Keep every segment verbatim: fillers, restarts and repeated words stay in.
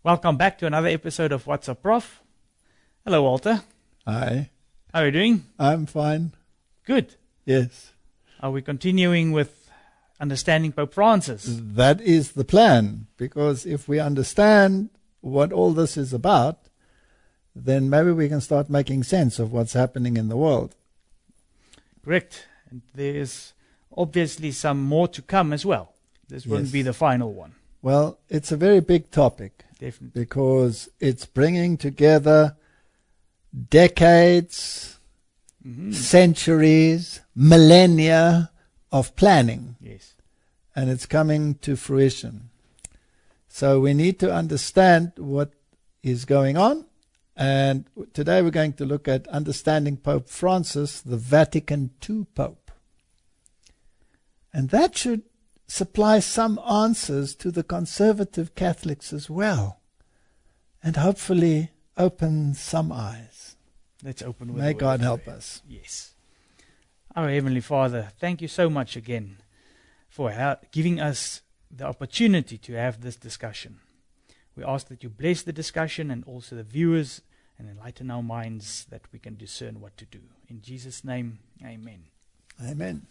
Welcome back to another episode of What's Up, Prof? Hello, Walter. Hi. How are you doing? I'm fine. Good. Yes. Are we continuing with understanding Pope Francis? That is the plan, because if we understand what all this is about, then maybe we can start making sense of what's happening in the world. Correct. And there's obviously some more to come as well. This won't Yes. be the final one. Well, it's a very big topic. Definitely. Because it's bringing together decades, Mm-hmm. centuries, millennia of planning, Yes. and it's coming to fruition. So we need to understand what is going on, and today we're going to look at understanding Pope Francis, the Vatican Second Pope. And that should supply some answers to the conservative Catholics as well, and hopefully open some eyes. Let's open with May a word God of help prayer. us. Yes. Our Heavenly Father, thank you so much again for ha- giving us the opportunity to have this discussion. We ask that you bless the discussion and also the viewers and enlighten our minds that we can discern what to do. In Jesus' name, amen. Amen.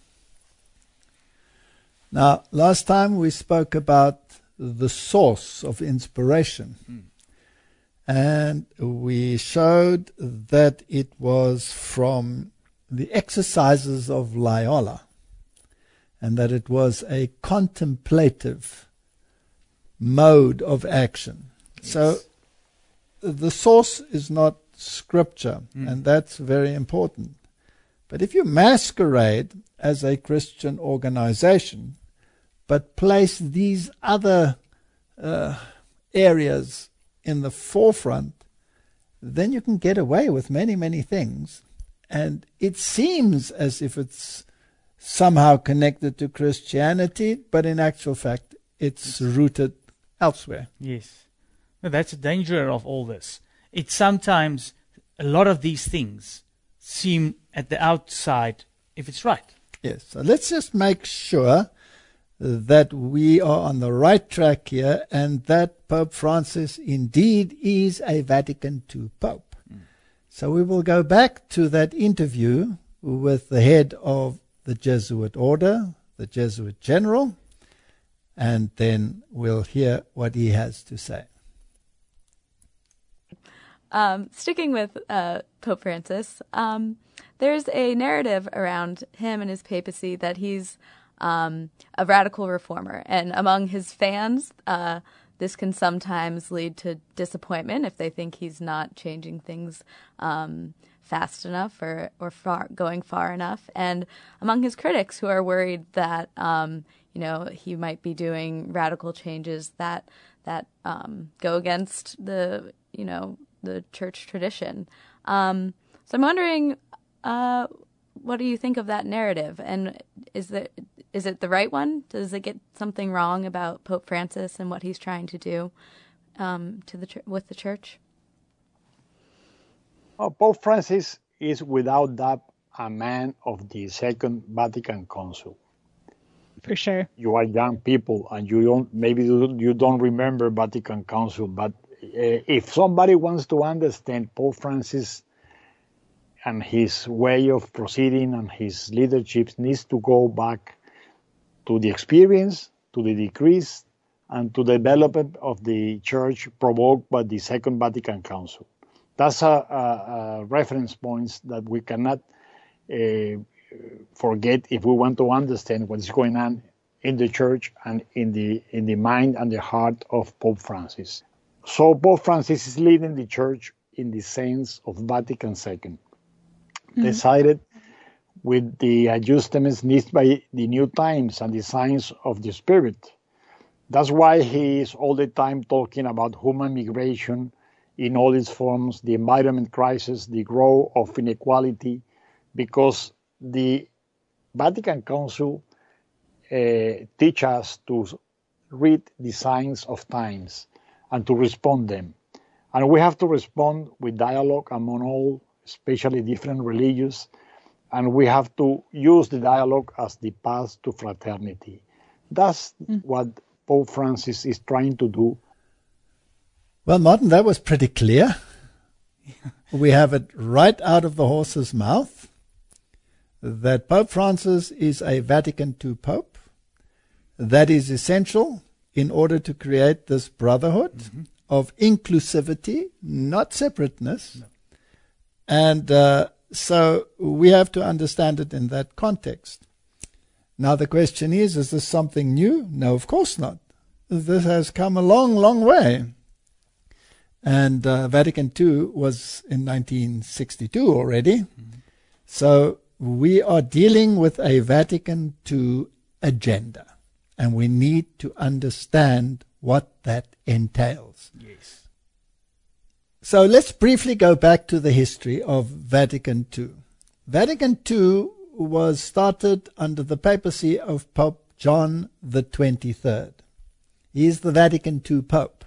Now, last time we spoke about the source of inspiration. Mm. And we showed that it was from the exercises of Loyola, and that it was a contemplative mode of action. Yes. So the source is not scripture, Mm. and that's very important. But if you masquerade as a Christian organization, but place these other uh, areas in the forefront, then you can get away with many, many things. And it seems as if it's somehow connected to Christianity, but in actual fact, it's rooted elsewhere. Yes. No, that's the danger of all this. It sometimes, a lot of these things seem at the outside if it's right. Yes, so let's just make sure that we are on the right track here, and that Pope Francis indeed is a Vatican Second Pope. Mm. So we will go back to that interview with the head of the Jesuit order, the Jesuit general, and then we'll hear what he has to say. Um, sticking with uh, Pope Francis, um, there's a narrative around him and his papacy that he's Um, a radical reformer. And among his fans, uh, this can sometimes lead to disappointment if they think he's not changing things um, fast enough or, or far, going far enough. And among his critics who are worried that, um, you know, he might be doing radical changes that that um, go against the, you know, the church tradition. Um, so I'm wondering, uh, what do you think of that narrative? And is that is it the right one? Does it get something wrong about Pope Francis and what he's trying to do um, to the ch- with the church? Oh, Pope Francis is without doubt a man of the Second Vatican Council. For sure. You are young people, and you don't maybe you don't remember Vatican Council, but uh, if somebody wants to understand Pope Francis and his way of proceeding and his leadership, needs to go back to the experience, to the decrees, and to the development of the church provoked by the Second Vatican Council. That's a, a, a reference points that we cannot uh, forget if we want to understand what is going on in the church and in the in the mind and the heart of Pope Francis. So Pope Francis is leading the church in the sense of Vatican Second. Mm-hmm. Decided with the adjustments needed by the new times and the signs of the Spirit. That's why he is all the time talking about human migration in all its forms, the environment crisis, the growth of inequality, because the Vatican Council uh, teach us to read the signs of times and to respond them. And we have to respond with dialogue among all, especially different religions, and we have to use the dialogue as the path to fraternity. That's mm. what Pope Francis is trying to do. Well, Martin, that was pretty clear. We have it right out of the horse's mouth that Pope Francis is a Vatican two Pope. That is essential in order to create this brotherhood mm-hmm. of inclusivity, not separateness. No. And uh, so we have to understand it in that context. Now the question is, is this something new? No, of course not. This has come a long, long way. And uh, Vatican two was in nineteen sixty-two already. Mm-hmm. So we are dealing with a Vatican two agenda. And we need to understand what that entails. Yes. So let's briefly go back to the history of Vatican two. Vatican two was started under the papacy of Pope John the twenty-third. He is the Vatican two Pope.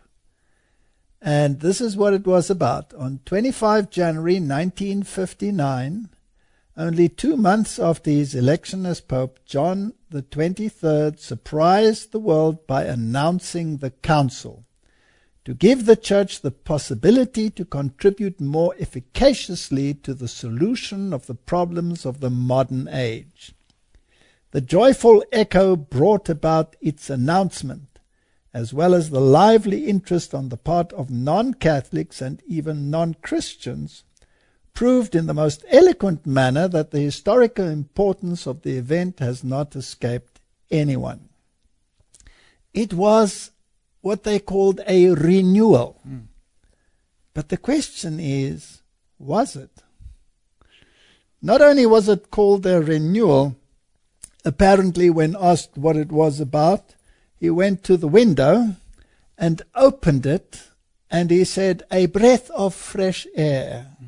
And this is what it was about. On the twenty-fifth of January nineteen fifty-nine, only two months after his election as Pope, John the twenty-third surprised the world by announcing the Council to give the Church the possibility to contribute more efficaciously to the solution of the problems of the modern age. The joyful echo brought about its announcement, as well as the lively interest on the part of non-Catholics and even non-Christians, proved in the most eloquent manner that the historical importance of the event has not escaped anyone. It was what they called a renewal. Mm. But the question is, was it? Not only was it called a renewal, apparently when asked what it was about, he went to the window and opened it, and he said, "A breath of fresh air." Mm.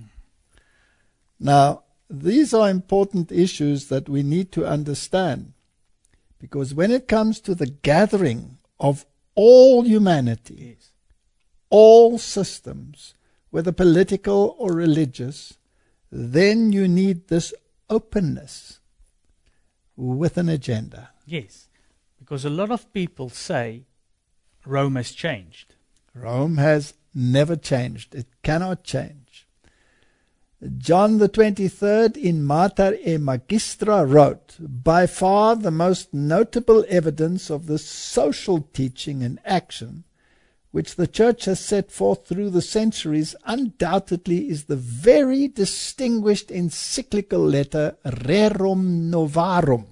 Now, these are important issues that we need to understand, because when it comes to the gathering of all humanity, yes. all systems, whether political or religious, then you need this openness with an agenda. Yes, because a lot of people say Rome has changed. Rome has never changed. It cannot change. John the twenty-third in Mater e Magistra wrote, "By far the most notable evidence of the social teaching and action which the Church has set forth through the centuries undoubtedly is the very distinguished encyclical letter Rerum Novarum,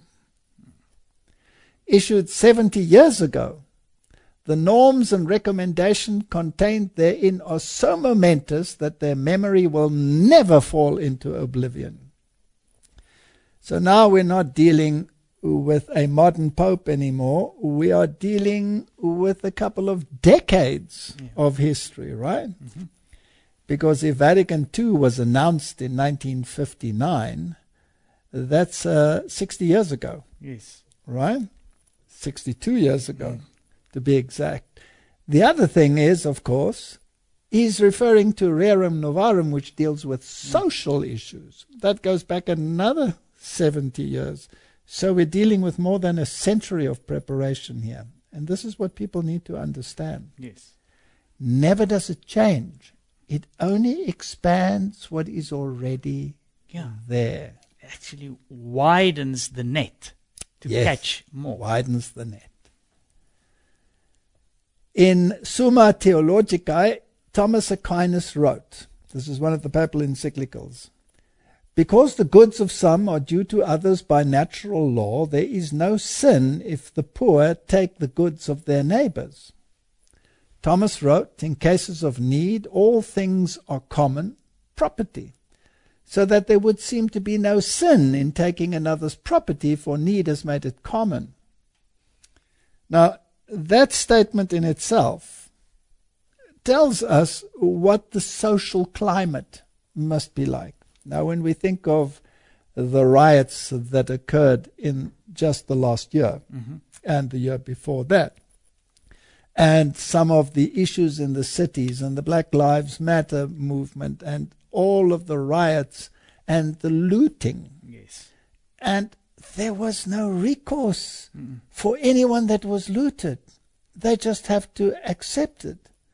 issued seventy years ago. The norms and recommendations contained therein are so momentous that their memory will never fall into oblivion." So now we're not dealing with a modern pope anymore. We are dealing with a couple of decades yeah. of history, right? Mm-hmm. Because if Vatican two was announced in nineteen fifty-nine, that's uh, sixty years ago. Yes. Right? sixty-two years ago. Yeah. To be exact. The other thing is, of course, he's referring to Rerum Novarum, which deals with social mm. issues. That goes back another seventy years. So we're dealing with more than a century of preparation here. And this is what people need to understand. Yes. Never does it change. It only expands what is already yeah. there. It actually widens the net to yes, catch more. Widens the net. In Summa Theologicae, Thomas Aquinas wrote, this is one of the papal encyclicals, "Because the goods of some are due to others by natural law, there is no sin if the poor take the goods of their neighbors." Thomas wrote, "In cases of need, all things are common property, so that there would seem to be no sin in taking another's property, for need has made it common." Now, that statement in itself tells us what the social climate must be like. Now, when we think of the riots that occurred in just the last year mm-hmm. and the year before that, and some of the issues in the cities and the Black Lives Matter movement and all of the riots and the looting, yes, and there was no recourse mm. for anyone that was looted. They just have to accept it.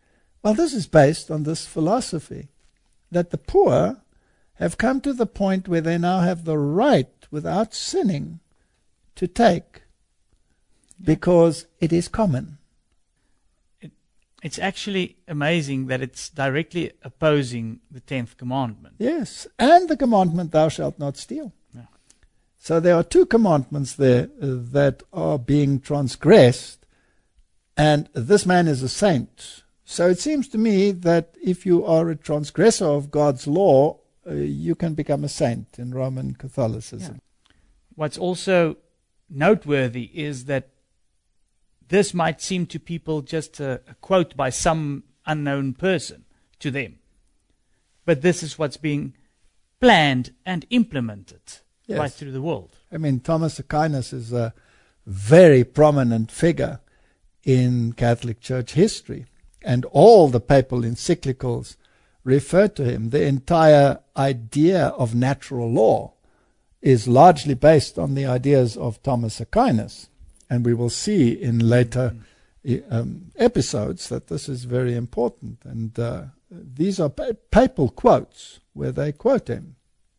Well, this is based on this philosophy that the poor have come to the point where they now have the right, without sinning, to take, because it is common. It, it's actually amazing that it's directly opposing the tenth commandment. Yes, and the commandment, thou shalt not steal. Yeah. So there are two commandments there uh, that are being transgressed, and this man is a saint. So it seems to me that if you are a transgressor of God's law, uh, you can become a saint in Roman Catholicism. Yeah. What's also noteworthy is that this might seem to people just a, a quote by some unknown person to them. But this is what's being planned and implemented Yes. right through the world. I mean, Thomas Aquinas is a very prominent figure in Catholic Church history, and all the papal encyclicals refer to him. The entire idea of natural law is largely based on the ideas of Thomas Aquinas, and we will see in later um, episodes that this is very important. And uh, these are pa- papal quotes where they quote him.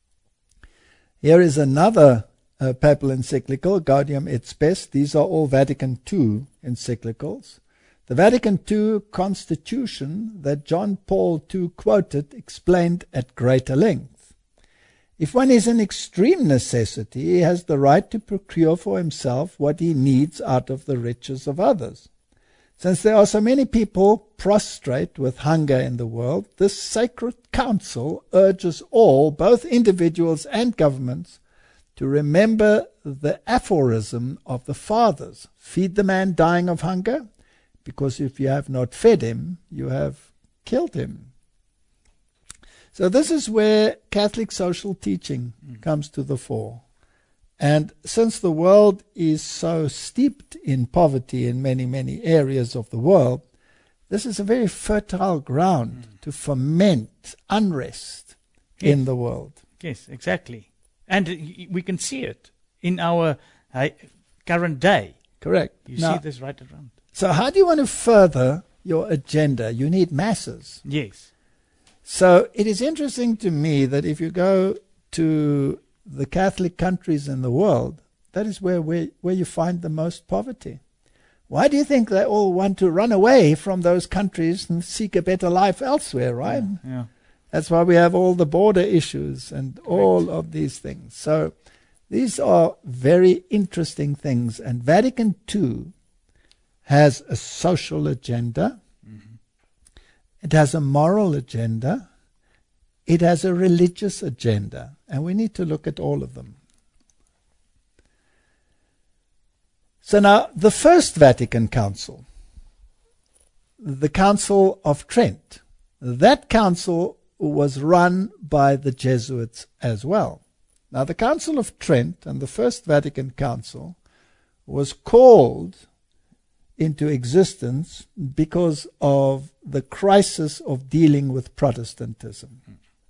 Here is another uh, papal encyclical, Gaudium et Spes. These are all Vatican Two encyclicals. The Vatican Two Constitution that John Paul the Second quoted explained at greater length. If one is in extreme necessity, he has the right to procure for himself what he needs out of the riches of others. Since there are so many people prostrate with hunger in the world, this sacred council urges all, both individuals and governments, to remember the aphorism of the fathers: feed the man dying of hunger, because if you have not fed him, you have killed him. So this is where Catholic social teaching mm. comes to the fore. And since the world is so steeped in poverty in many, many areas of the world, this is a very fertile ground mm. to foment unrest yes. in the world. Yes, exactly. And we can see it in our uh, current day. Correct. You now, see this right around. So how do you want to further your agenda? You need masses. Yes. So it is interesting to me that if you go to the Catholic countries in the world, that is where, where, where you find the most poverty. Why do you think they all want to run away from those countries and seek a better life elsewhere, right? Yeah. yeah. That's why we have all the border issues and Correct. all of these things. So these are very interesting things. And Vatican Two has a social agenda. Mm-hmm. It has a moral agenda. It has a religious agenda. And we need to look at all of them. So now, the First Vatican Council, the Council of Trent, that council was run by the Jesuits as well. Now, the Council of Trent and the First Vatican Council was called into existence because of the crisis of dealing with Protestantism.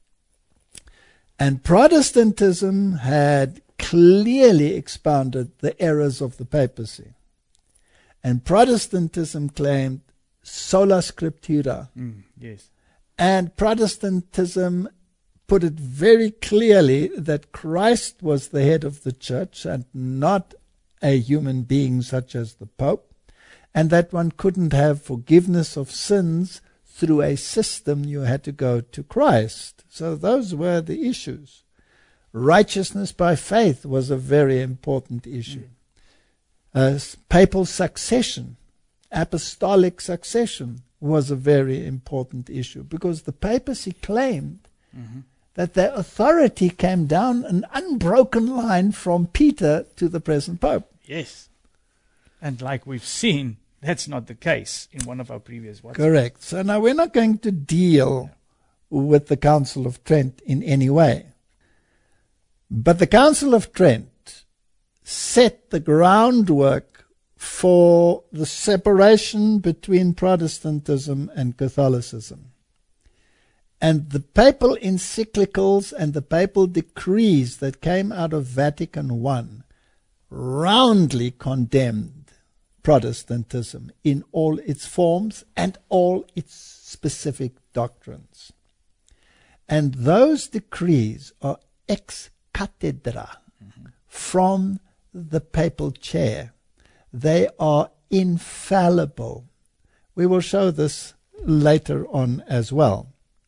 And Protestantism had clearly expounded the errors of the papacy. And Protestantism claimed sola scriptura. Mm, yes. And Protestantism put it very clearly that Christ was the head of the church and not a human being such as the Pope, and that one couldn't have forgiveness of sins through a system. You had to go to Christ. So those were the issues. Righteousness by faith was a very important issue. Mm. Uh, papal succession, apostolic succession was a very important issue because the papacy claimed mm-hmm. that their authority came down an unbroken line from Peter to the present Pope. Yes. And like we've seen, that's not the case in one of our previous ones. Correct. So now we're not going to deal with the Council of Trent in any way. But the Council of Trent set the groundwork for the separation between Protestantism and Catholicism. And the papal encyclicals and the papal decrees that came out of Vatican One roundly condemned Protestantism in all its forms and all its specific doctrines. And those decrees are ex cathedra, mm-hmm. from the papal chair. They are infallible. We will show this later on as well.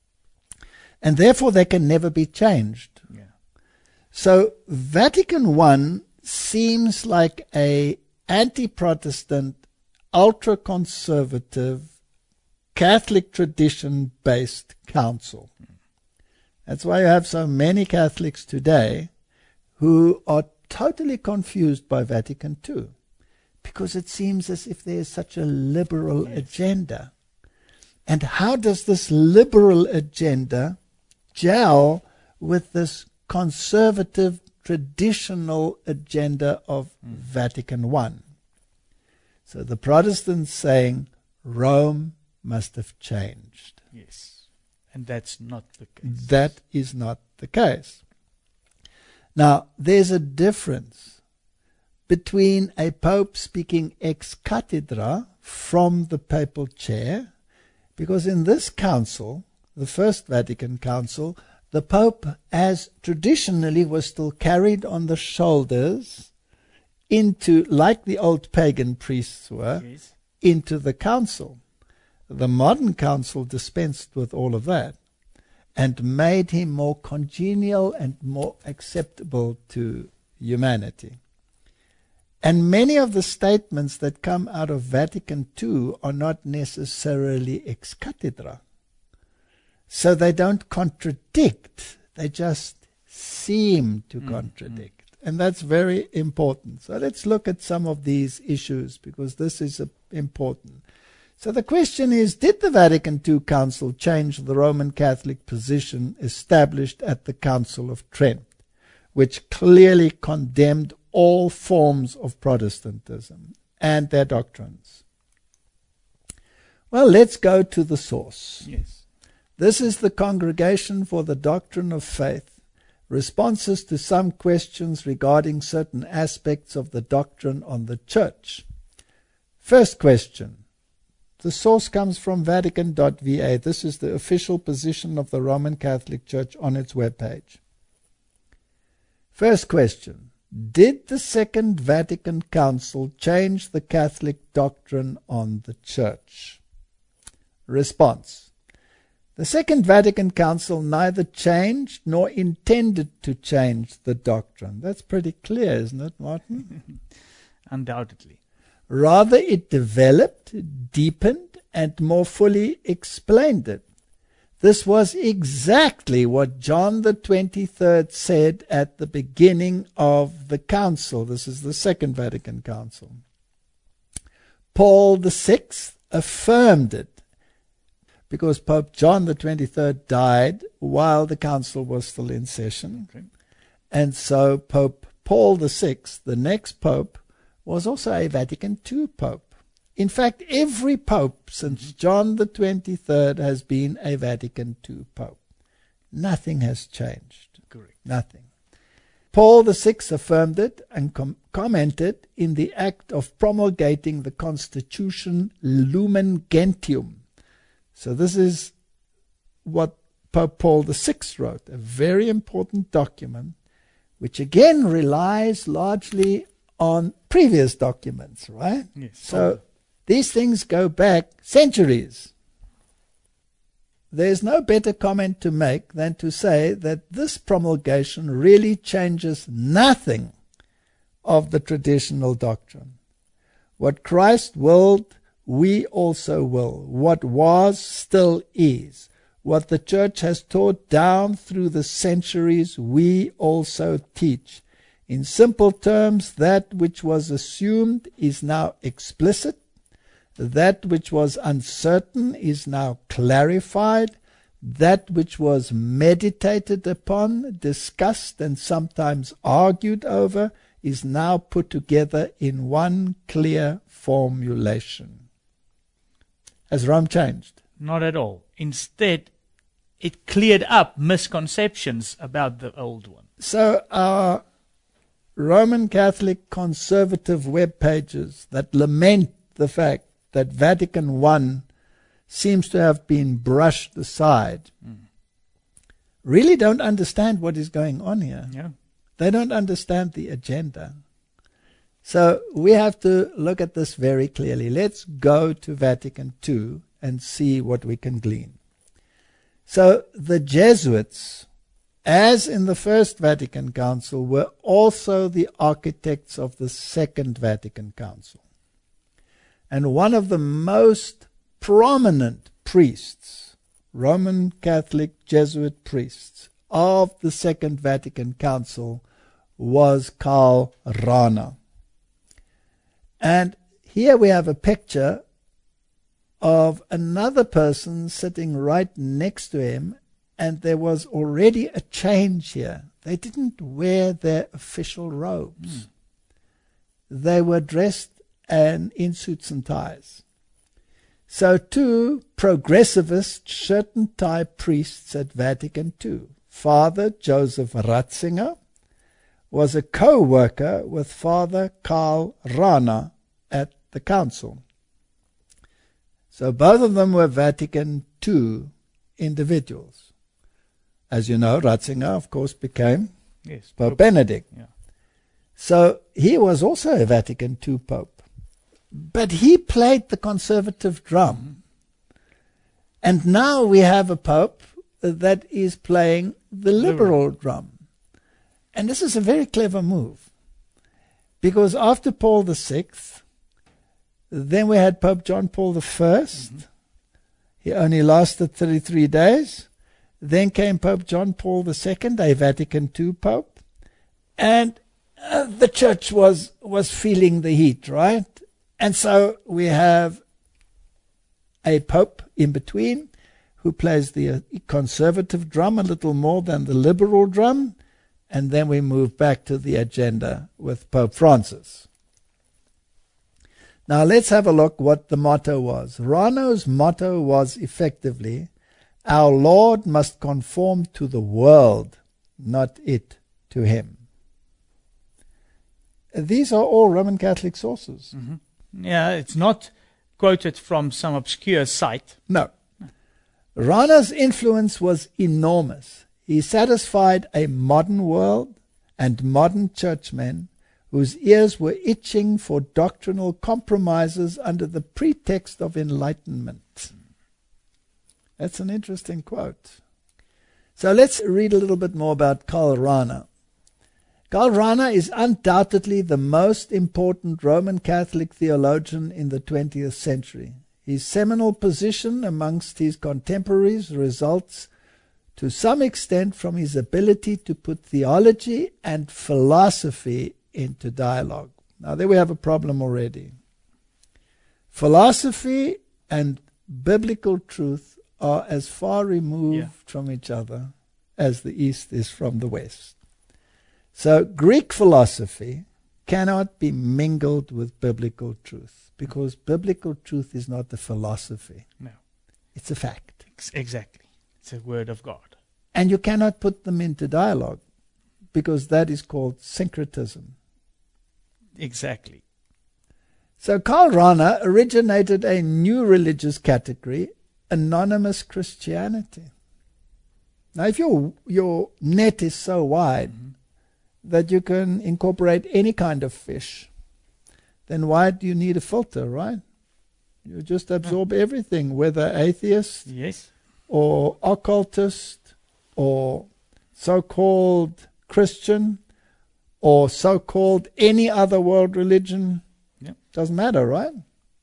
And therefore they can never be changed. Yeah. So Vatican I seems like a anti-Protestant, ultra-conservative, Catholic tradition-based council. That's why you have so many Catholics today who are totally confused by Vatican two, because it seems as if there is such a liberal yes. agenda. And how does this liberal agenda gel with this conservative, traditional agenda of mm. Vatican I? So the Protestants saying Rome must have changed. Yes, and that's not the case. That is not the case. Now, there's a difference between a pope speaking ex cathedra from the papal chair, because in this council, the First Vatican Council, the Pope, as traditionally was still carried on the shoulders into, like the old pagan priests were, yes. into the council. The modern council dispensed with all of that and made him more congenial and more acceptable to humanity. And many of the statements that come out of Vatican two are not necessarily ex cathedra. So they don't contradict, they just seem to mm, contradict. Mm. And that's very important. So let's look at some of these issues, because this is uh, important. So the question is, did the Vatican two Council change the Roman Catholic position established at the Council of Trent, which clearly condemned all forms of Protestantism and their doctrines? Well, let's go to the source. Yes. This is the Congregation for the Doctrine of Faith, responses to some questions regarding certain aspects of the doctrine on the Church. First question. The source comes from Vatican dot V A. This is the official position of the Roman Catholic Church on its webpage. First question. Did the Second Vatican Council change the Catholic doctrine on the Church? Response. The Second Vatican Council neither changed nor intended to change the doctrine. That's pretty clear, isn't it, Martin? Undoubtedly. Rather, it developed, deepened, and more fully explained it. This was exactly what John the twenty-third said at the beginning of the council. This is the Second Vatican Council. Paul the sixth affirmed it, because Pope John the twenty-third died while the council was still in session. Okay. And so Pope Paul the sixth, the next pope, was also a Vatican two pope. In fact, every pope since John the twenty-third has been a Vatican two pope. Nothing has changed. Correct. Nothing. Paul the sixth affirmed it and com- commented in the act of promulgating the Constitution Lumen Gentium. So this is what Pope Paul the sixth wrote, a very important document, which again relies largely on previous documents, right? Yes. So these things go back centuries. There's no better comment to make than to say that this promulgation really changes nothing of the traditional doctrine. What Christ willed, we also will. What was, still is. What the Church has taught down through the centuries, we also teach. In simple terms, that which was assumed is now explicit. That which was uncertain is now clarified. That which was meditated upon, discussed, and sometimes argued over is now put together in one clear formulation. Has Rome changed? Not at all. Instead, it cleared up misconceptions about the old one. So our Roman Catholic conservative web pages that lament the fact that Vatican One seems to have been brushed aside mm. really don't understand what is going on here. Yeah. They don't understand the agenda. So we have to look at this very clearly. Let's go to Vatican Two and see what we can glean. So the Jesuits, as in the First Vatican Council, were also the architects of the Second Vatican Council. And one of the most prominent priests, Roman Catholic Jesuit priests of the Second Vatican Council, was Karl Rahner. And here we have a picture of another person sitting right next to him, and there was already a change here. They didn't wear their official robes. Mm. They were dressed and in suits and ties. So two progressivist shirt and tie priests at Vatican Two, Father Joseph Ratzinger, was a co-worker with Father Karl Rahner at the council. So both of them were Vatican Two individuals. As you know, Ratzinger, of course, became yes, Pope, Pope Benedict. Yeah. So he was also a Vatican Two Pope. But he played the conservative drum. Mm-hmm. And now we have a Pope that is playing the liberal, liberal drum. And this is a very clever move. Because after Paul the Sixth, then we had Pope John Paul the First. Mm-hmm. He only lasted thirty-three days. Then came Pope John Paul the Second, a Vatican Two Pope. And uh, the church was, was feeling the heat, right? And so we have a Pope in between who plays the uh, conservative drum a little more than the liberal drum. And then we move back to the agenda with Pope Francis. Now let's have a look what the motto was. Rahner's motto was effectively, our Lord must conform to the world, not it to him. These are all Roman Catholic sources. Mm-hmm. Yeah, it's not quoted from some obscure site. No. Rahner's influence was enormous. He satisfied a modern world and modern churchmen whose ears were itching for doctrinal compromises under the pretext of enlightenment. That's an interesting quote. So let's read a little bit more about Karl Rahner. Karl Rahner is undoubtedly the most important Roman Catholic theologian in the twentieth century. His seminal position amongst his contemporaries results to some extent from his ability to put theology and philosophy into dialogue. Now there we have a problem already. Philosophy and biblical truth are as far removed yeah. from each other as the East is from the West. So Greek philosophy cannot be mingled with biblical truth because biblical truth is not a philosophy. No. It's a fact. Exactly. It's a word of God. And you cannot put them into dialogue because that is called syncretism. Exactly. So Karl Rahner originated a new religious category, anonymous Christianity. Now if your, your net is so wide mm-hmm. that you can incorporate any kind of fish, then why do you need a filter, right? You just absorb oh. everything, whether atheist yes. or occultist or so-called Christian or so-called any other world religion. Yep. Doesn't matter, right?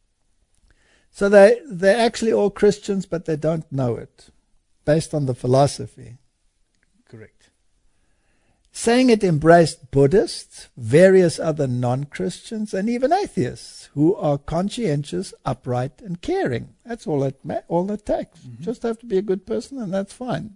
So they, they're actually all Christians, but they don't know it, based on the philosophy. Correct. Saying it embraced Buddhists, various other non-Christians, and even atheists who are conscientious, upright, and caring. That's all it, ma- all it takes. Mm-hmm. Just have to be a good person, and that's fine.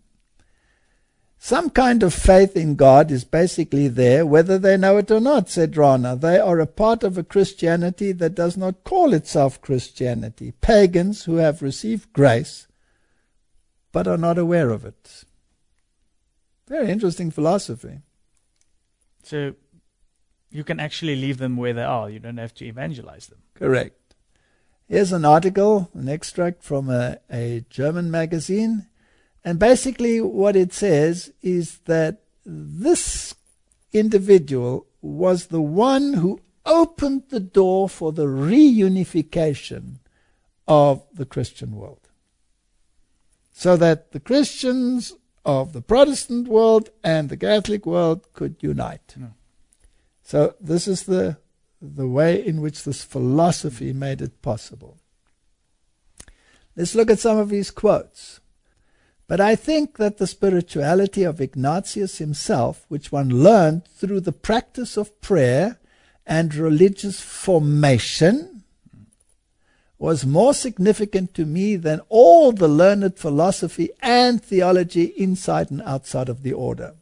Some kind of faith in God is basically there, whether they know it or not, said Rahner. They are a part of a Christianity that does not call itself Christianity. Pagans who have received grace, but are not aware of it. Very interesting philosophy. So, You can actually leave them where they are. You don't have to evangelize them. Correct. Here's an article, an extract from a, a German magazine. And basically what it says is that this individual was the one who opened the door for the reunification of the Christian world. So that the Christians of the Protestant world and the Catholic world could unite. No. So this is the, the way in which this philosophy made it possible. Let's look at some of his quotes. But I think that the spirituality of Ignatius himself, which one learned through the practice of prayer and religious formation, was more significant to me than all the learned philosophy and theology inside and outside of the order.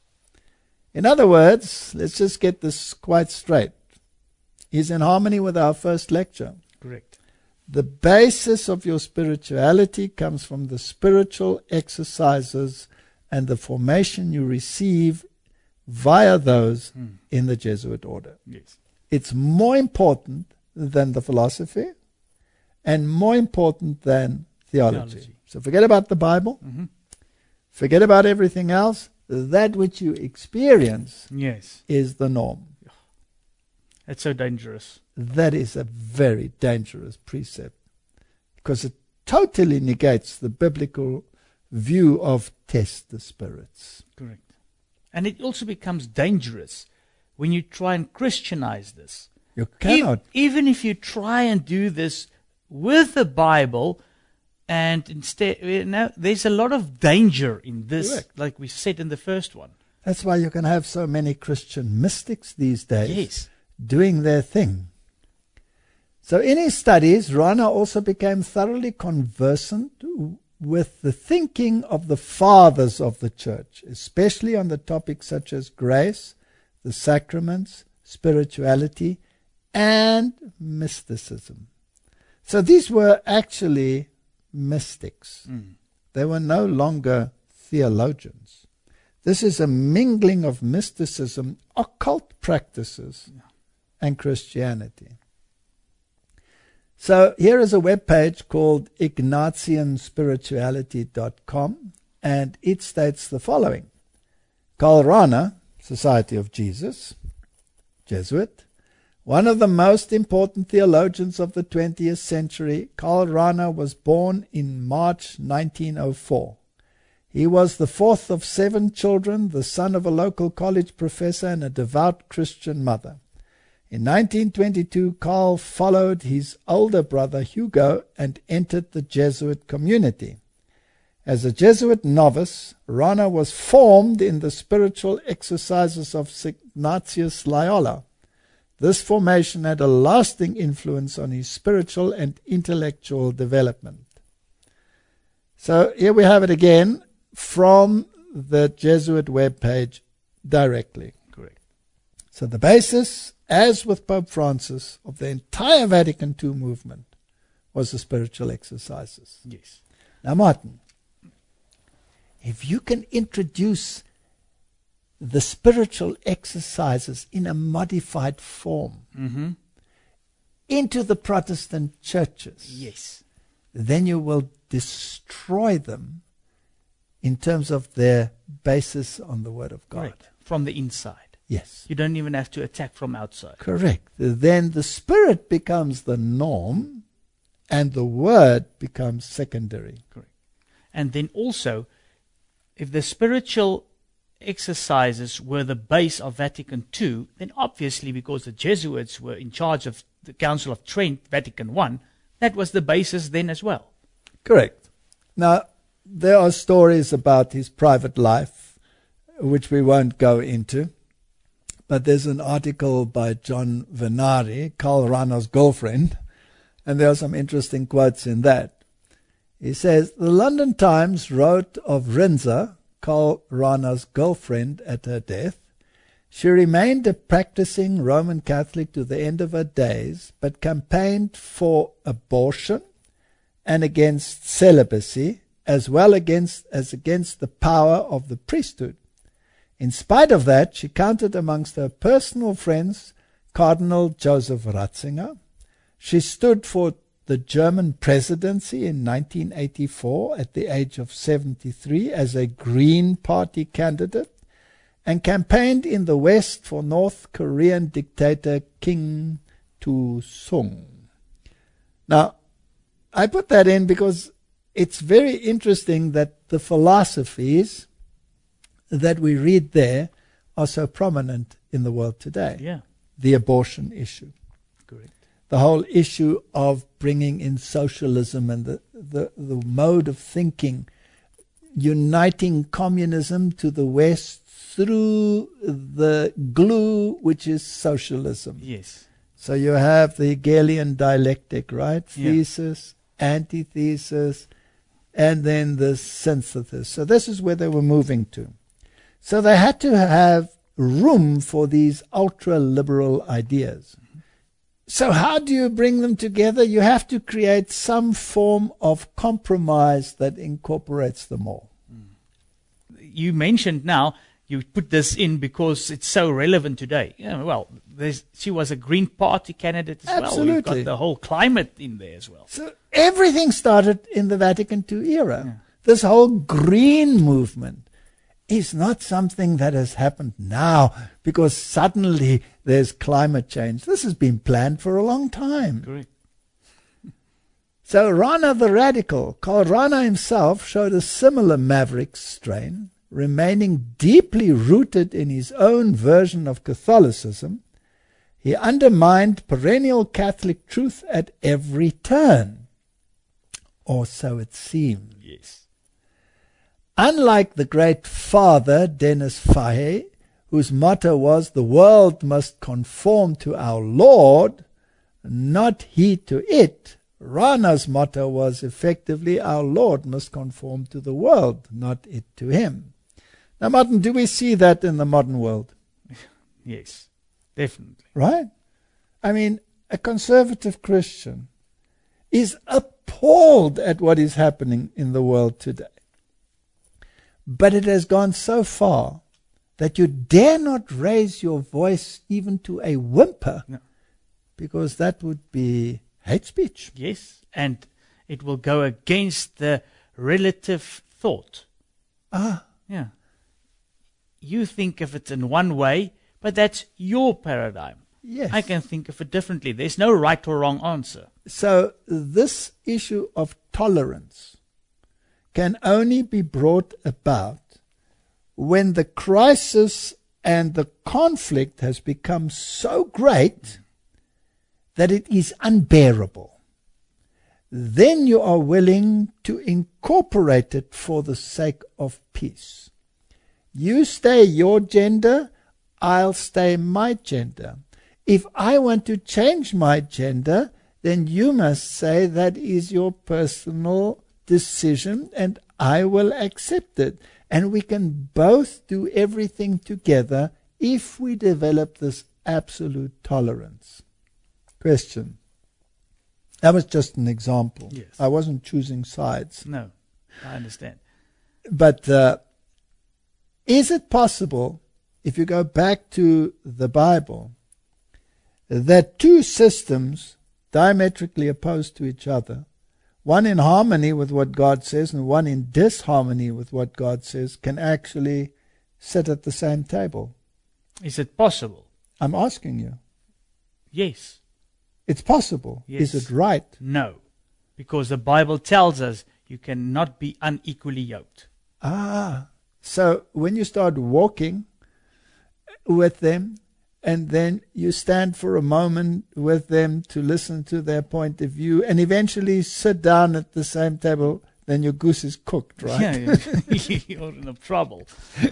In other words, let's just get this quite straight. He's in harmony with our first lecture. Correct. The basis of your spirituality comes from the spiritual exercises and the formation you receive via those mm. in the Jesuit order. Yes. It's more important than the philosophy and more important than theology. theology. So forget about the Bible. Mm-hmm. Forget about everything else. That which you experience yes. is the norm. It's so dangerous. That is a very dangerous precept because it totally negates the biblical view of test the spirits. Correct. And it also becomes dangerous when you try and Christianize this. You cannot. E- even if you try and do this with the Bible, and instead, you know, there's a lot of danger in this, Correct. like we said in the first one. That's why you can have so many Christian mystics these days. Yes. Doing their thing. So in his studies, Rana also became thoroughly conversant with the thinking of the fathers of the church, especially on the topics such as grace, the sacraments, spirituality, and mysticism. So these were actually mystics. Mm. They were no longer theologians. This is a mingling of mysticism, occult practices, yeah. and Christianity. So here is a web page called Ignatian Spirituality dot com, and it states the following. Karl Rahner, Society of Jesus, Jesuit, one of the most important theologians of the twentieth century. Karl Rahner was born in March nineteen oh four. He was the fourth of seven children, the son of a local college professor and a devout Christian mother. In nineteen twenty-two, Karl followed his older brother Hugo and entered the Jesuit community. As a Jesuit novice, Rahner was formed in the spiritual exercises of Ignatius Loyola. This formation had a lasting influence on his spiritual and intellectual development. So here we have it again from the Jesuit webpage directly. Correct. So the basis, as with Pope Francis, of the entire Vatican two movement was the spiritual exercises. Yes. Now, Martin, if you can introduce the spiritual exercises in a modified form mm-hmm. into the Protestant churches, yes, then you will destroy them in terms of their basis on the Word of God. Correct. From the inside. Yes. You don't even have to attack from outside. Correct. Then the Spirit becomes the norm and the Word becomes secondary. Correct. And then also, if the spiritual exercises were the base of Vatican two, then obviously because the Jesuits were in charge of the Council of Trent, Vatican one, that was the basis then as well. Correct. Now, there are stories about his private life, which we won't go into. But there's an article by John Venari, Karl Rahner's girlfriend, and there are some interesting quotes in that. He says, the London Times wrote of Rinza, Karl Rahner's girlfriend, at her death. She remained a practicing Roman Catholic to the end of her days, but campaigned for abortion and against celibacy, as well against as against the power of the priesthood. In spite of that, she counted amongst her personal friends Cardinal Joseph Ratzinger. She stood for the German presidency in nineteen eighty-four at the age of seventy-three as a Green Party candidate, and campaigned in the West for North Korean dictator Kim Il-sung. Now, I put that in because it's very interesting that the philosophies that we read there are so prominent in the world today. Yeah. The abortion issue. Correct. The whole issue of bringing in socialism and the, the, the mode of thinking, uniting communism to the West through the glue which is socialism. Yes. So you have the Hegelian dialectic, right? Yeah. Thesis, antithesis, and then the synthesis. So this is where they were moving to. So they had to have room for these ultra-liberal ideas. Mm-hmm. So how do you bring them together? You have to create some form of compromise that incorporates them all. You mentioned now, you put this in because it's so relevant today. Yeah, well, there's, she was a Green Party candidate as Absolutely. well. We've got the whole climate in there as well. So everything started in the Vatican Two era. Yeah. This whole green movement is not something that has happened now because suddenly there's climate change. This has been planned for a long time. Correct. So Rana the Radical, Karl Rana himself, showed a similar maverick strain, remaining deeply rooted in his own version of Catholicism. He undermined perennial Catholic truth at every turn, or so it seemed. Yes. Unlike the great father, Dennis Fahey, whose motto was, "The world must conform to our Lord, not he to it," Rana's motto was effectively, "Our Lord must conform to the world, not it to him." Now, Martin, do we see that in the modern world? Yes, definitely. Right? I mean, a conservative Christian is appalled at what is happening in the world today. But it has gone so far that you dare not raise your voice even to a whimper, No. because that would be hate speech. Yes, and it will go against the relative thought. Ah, Yeah. You think of it in one way, but that's your paradigm. yes. I can think of it differently. There's no right or wrong answer. So this issue of tolerance can only be brought about when the crisis and the conflict has become so great that it is unbearable. Then you are willing to incorporate it for the sake of peace. You stay your gender, I'll stay my gender. If I want to change my gender, then you must say that is your personal decision and I will accept it. And we can both do everything together if we develop this absolute tolerance. Question. That was just an example. Yes. I wasn't choosing sides. No, I understand. But uh, is it possible, if you go back to the Bible, that two systems diametrically opposed to each other, one in harmony with what God says and one in disharmony with what God says, can actually sit at the same table? Is it possible? I'm asking you. Yes. It's possible. Yes. Is it right? No. Because the Bible tells us you cannot be unequally yoked. Ah, so when you start walking with them, and then you stand for a moment with them to listen to their point of view, and eventually sit down at the same table, then your goose is cooked, right? Yeah, yeah. You're in trouble.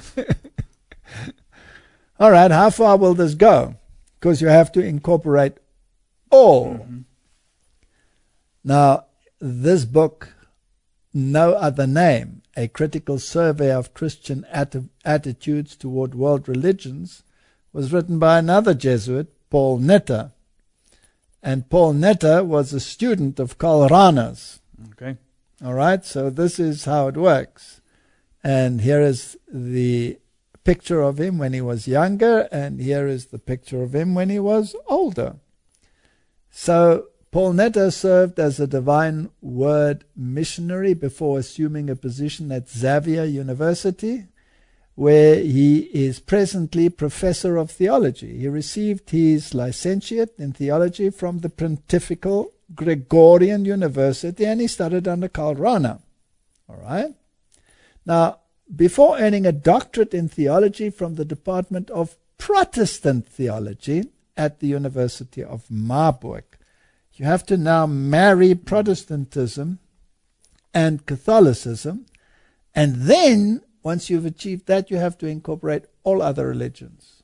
All right, how far will this go? Because you have to incorporate all. Mm-hmm. Now, this book, No Other Name, A Critical Survey of Christian Atti- Attitudes Toward World Religions, was written by another Jesuit, Paul Netter. And Paul Netter was a student of Karl Rana's. Okay. All right, so this is how it works. And here is the picture of him when he was younger, and here is the picture of him when he was older. So Paul Netter served as a Divine Word missionary before assuming a position at Xavier University, where he is presently professor of theology. He received his licentiate in theology from the Pontifical Gregorian University, and he studied under Karl Rahner. All right? Now, before earning a doctorate in theology from the Department of Protestant Theology at the University of Marburg, you have to now marry Protestantism and Catholicism, and then once you've achieved that, you have to incorporate all other religions.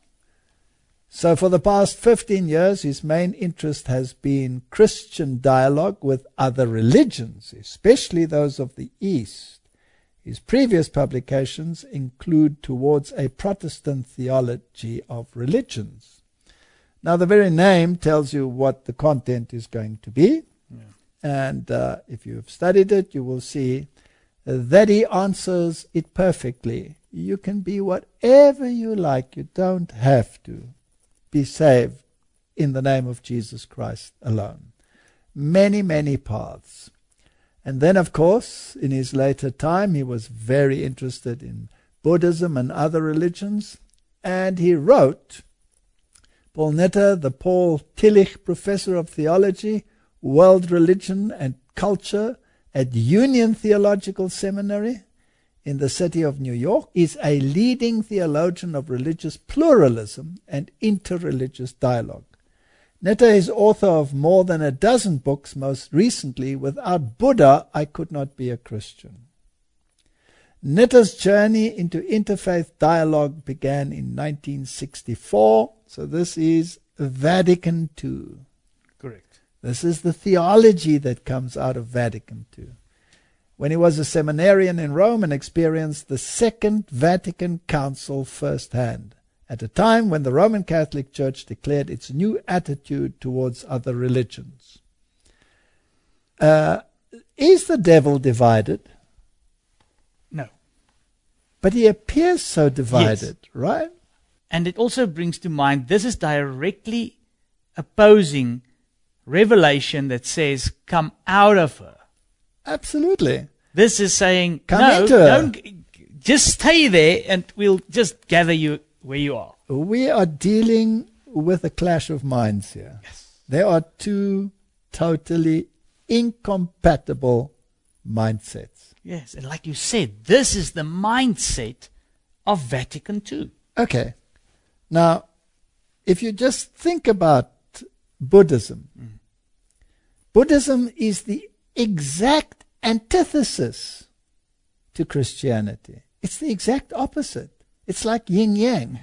So for the past fifteen years, his main interest has been Christian dialogue with other religions, especially those of the East. His previous publications include Towards a Protestant Theology of Religions. Now, the very name tells you what the content is going to be. Yeah. And uh, if you've studied it, you will see that he answers it perfectly. You can be whatever you like. You don't have to be saved in the name of Jesus Christ alone. Many, many paths. And then, of course, in his later time, he was very interested in Buddhism and other religions. And he wrote, Paul Netter, the Paul Tillich Professor of Theology, World Religion and Culture at Union Theological Seminary in the city of New York, is a leading theologian of religious pluralism and interreligious dialogue. Netter is author of more than a dozen books, most recently, Without Buddha, I Could Not Be a Christian. Netter's journey into interfaith dialogue began in nineteen sixty-four, so this is Vatican Two. Correct. This is the theology that comes out of Vatican Two. When he was a seminarian in Rome and experienced the Second Vatican Council firsthand, at a time when the Roman Catholic Church declared its new attitude towards other religions. Uh, is the devil divided? No. But he appears so divided, yes. Right? And it also brings to mind, this is directly opposing revelation that says, come out of her. Absolutely. This is saying, come no, into her. Don't, just stay there and we'll just gather you where you are. We are dealing with a clash of minds here. Yes. There are two totally incompatible mindsets. Yes, and like you said, this is the mindset of Vatican Two. Okay. Now, if you just think about Buddhism, mm. Buddhism is the exact antithesis to Christianity. It's the exact opposite. It's like yin-yang.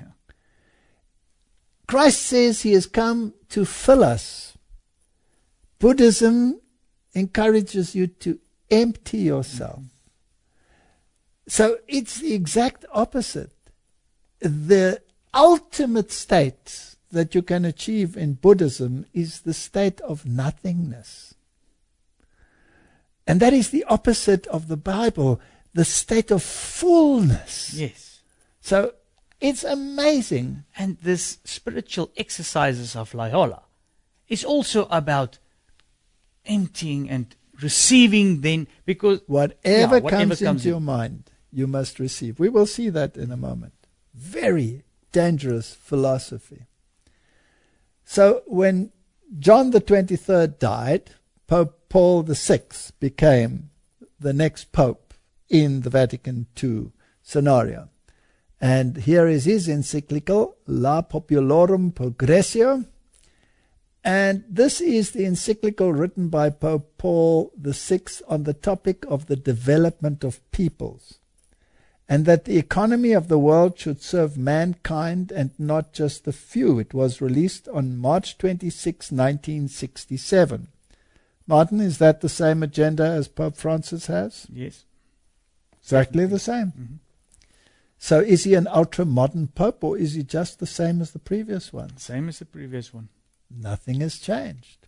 Christ says he has come to fill us. Buddhism encourages you to empty yourself. So it's the exact opposite. The ultimate state that you can achieve in Buddhism is the state of nothingness. And that is the opposite of the Bible, the state of fullness. Yes. So it's amazing. And this spiritual exercises of Loyola is also about emptying and receiving then, because whatever, yeah, whatever comes, comes into in. your mind, you must receive. We will see that in a moment. Very dangerous philosophy. So when John the twenty-third died, Pope Paul the sixth became the next pope in the Vatican Two scenario. And here is his encyclical, La Populorum Progressio. And this is the encyclical written by Pope Paul the sixth on the topic of the development of peoples, and that the economy of the world should serve mankind and not just the few. It was released on March twenty-sixth, nineteen sixty-seven. Martin, is that the same agenda as Pope Francis has? Yes. Exactly the same. Mm-hmm. So is he an ultra-modern pope, or is he just the same as the previous one? Same as the previous one. Nothing has changed.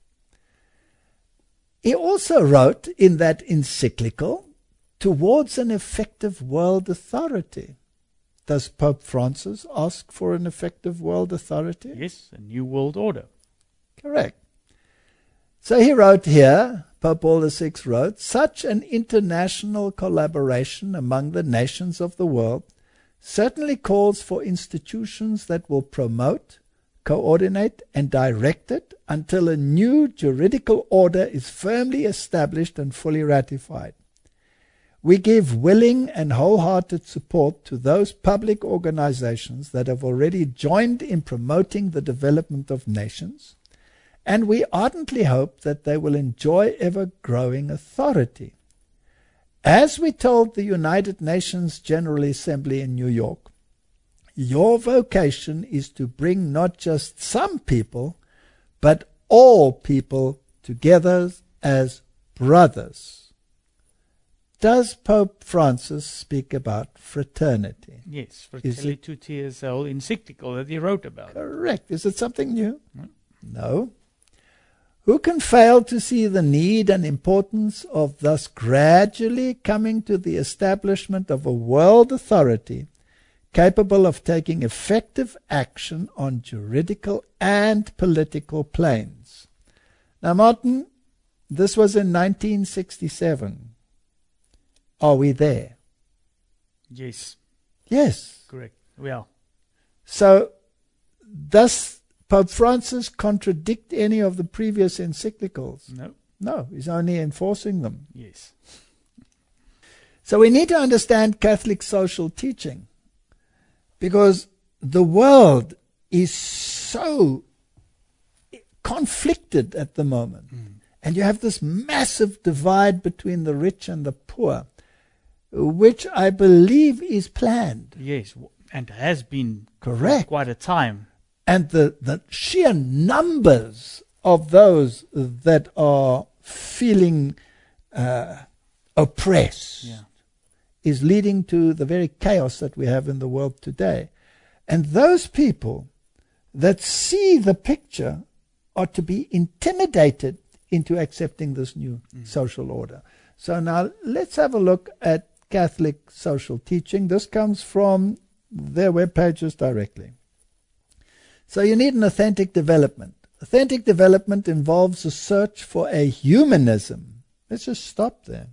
He also wrote in that encyclical, Towards an Effective World Authority. does Pope Francis ask for an effective world authority? Yes, a new world order. Correct. So he wrote here, Pope Paul the Sixth wrote, such an international collaboration among the nations of the world certainly calls for institutions that will promote, coordinate, and direct it until a new juridical order is firmly established and fully ratified. We give willing and wholehearted support to those public organizations that have already joined in promoting the development of nations, and we ardently hope that they will enjoy ever-growing authority. As we told the United Nations General Assembly in New York, your vocation is to bring not just some people, but all people together as brothers. Does Pope Francis speak about fraternity? Yes, Fratelli Tutti is the whole encyclical that he wrote about. Correct. Is it something new? No. No. Who can fail to see the need and importance of thus gradually coming to the establishment of a world authority capable of taking effective action on juridical and political planes? Now, Martin, this was in nineteen sixty-seven. Are we there? Yes, Yes. correct. We are. So, does Pope Francis contradict any of the previous encyclicals? No. No, he's only enforcing them. Yes. So we need to understand Catholic social teaching, because the world is so conflicted at the moment. Mm. And you have this massive divide between the rich and the poor, which I believe is planned. Yes, and has been Correct. for quite a time. And the, the sheer numbers of those that are feeling uh, oppressed Yeah. is leading to the very chaos that we have in the world today. And those people that see the picture are to be intimidated into accepting this new mm. social order. So now let's have a look at Catholic social teaching. This comes from their web pages directly. So you need an authentic development. Authentic development involves a search for a humanism. Let's just stop there.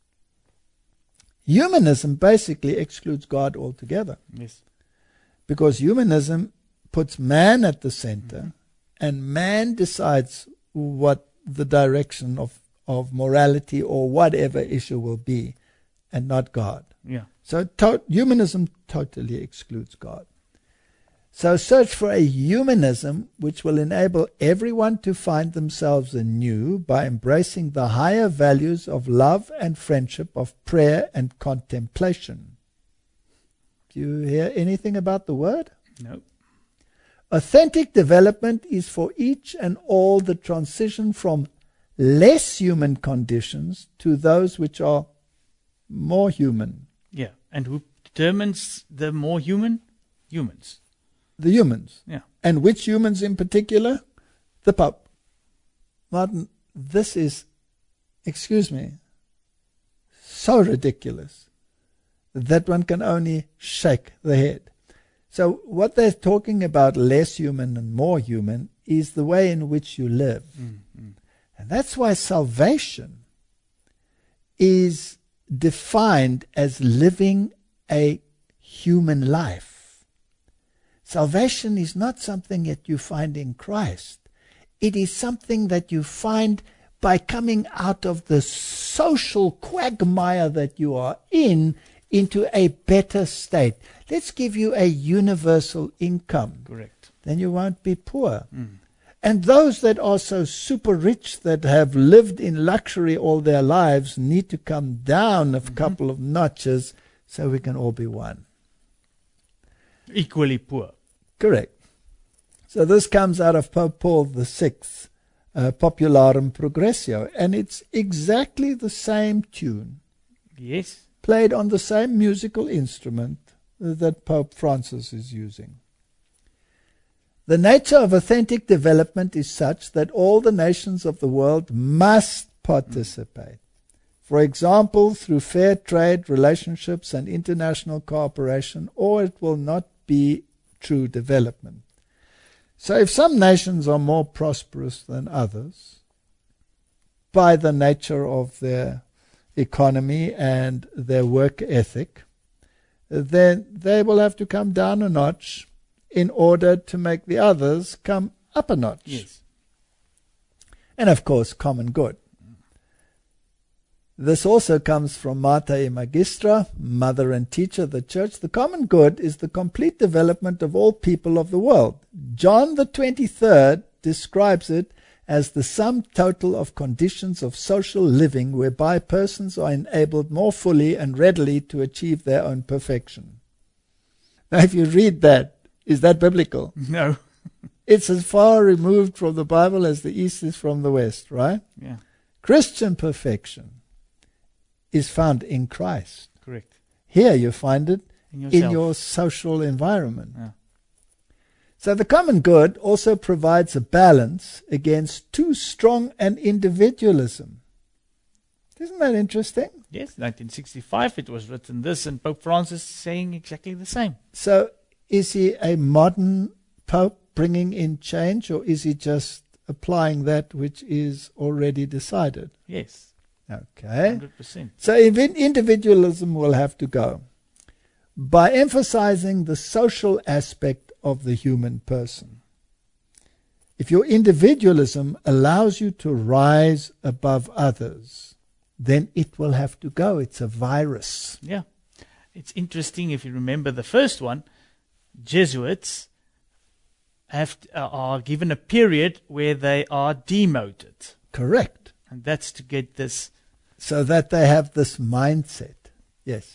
Humanism basically excludes God altogether. Yes. Because humanism puts man at the center, mm-hmm. and man decides what the direction of, of morality or whatever issue will be, and not God. Yeah. So to- humanism totally excludes God. So search for a humanism which will enable everyone to find themselves anew by embracing the higher values of love and friendship, of prayer and contemplation. Do you hear anything about the word? No. Authentic development is for each and all the transition from less human conditions to those which are more human. Yeah. And who determines the more human? Humans. The humans. Yeah. And which humans in particular? The Pope. Martin, this is, excuse me, so ridiculous that one can only shake the head. So what they're talking about, less human and more human, is the way in which you live. Mm-hmm. And that's why salvation is defined as living a human life. Salvation is not something that you find in Christ. It is something that you find by coming out of the social quagmire that you are in into a better state. Let's give you a universal income. Correct. Then you won't be poor. Mm. And those that are so super rich that have lived in luxury all their lives need to come down a mm-hmm. couple of notches so we can all be one. Equally poor. Correct. So this comes out of Pope Paul the Sixth, uh, Popularum Progressio, and it's exactly the same tune. Yes. Played on the same musical instrument that Pope Francis is using. The nature of authentic development is such that all the nations of the world must participate. for example, through fair trade relationships and international cooperation, or it will not be true development. So if some nations are more prosperous than others, by the nature of their economy and their work ethic, then they will have to come down a notch in order to make the others come up a notch. Yes. And of course, common good. This also comes from Mater e Magistra, mother and teacher of the church. The common good is the complete development of all people of the world. John the twenty-third describes it as the sum total of conditions of social living whereby persons are enabled more fully and readily to achieve their own perfection. Now, if you read that, is that biblical? No. It's as far removed from the Bible as the East is from the West, right? Yeah. Christian perfection is found in Christ. Correct. Here you find it In, in your social environment. Yeah. So the common good also provides a balance against too strong an individualism. Isn't that interesting? Yes, nineteen sixty-five it was written this, and Pope Francis saying exactly the same. So is he a modern Pope bringing in change, or is he just applying that which is already decided? Yes. Okay. one hundred percent. So even individualism will have to go. By emphasizing the social aspect of the human person. If your individualism allows you to rise above others, then it will have to go. It's a virus. Yeah. It's interesting, if you remember the first one, Jesuits have uh, are given a period where they are demoted. Correct. And that's to get this. So that they have this mindset. Yes.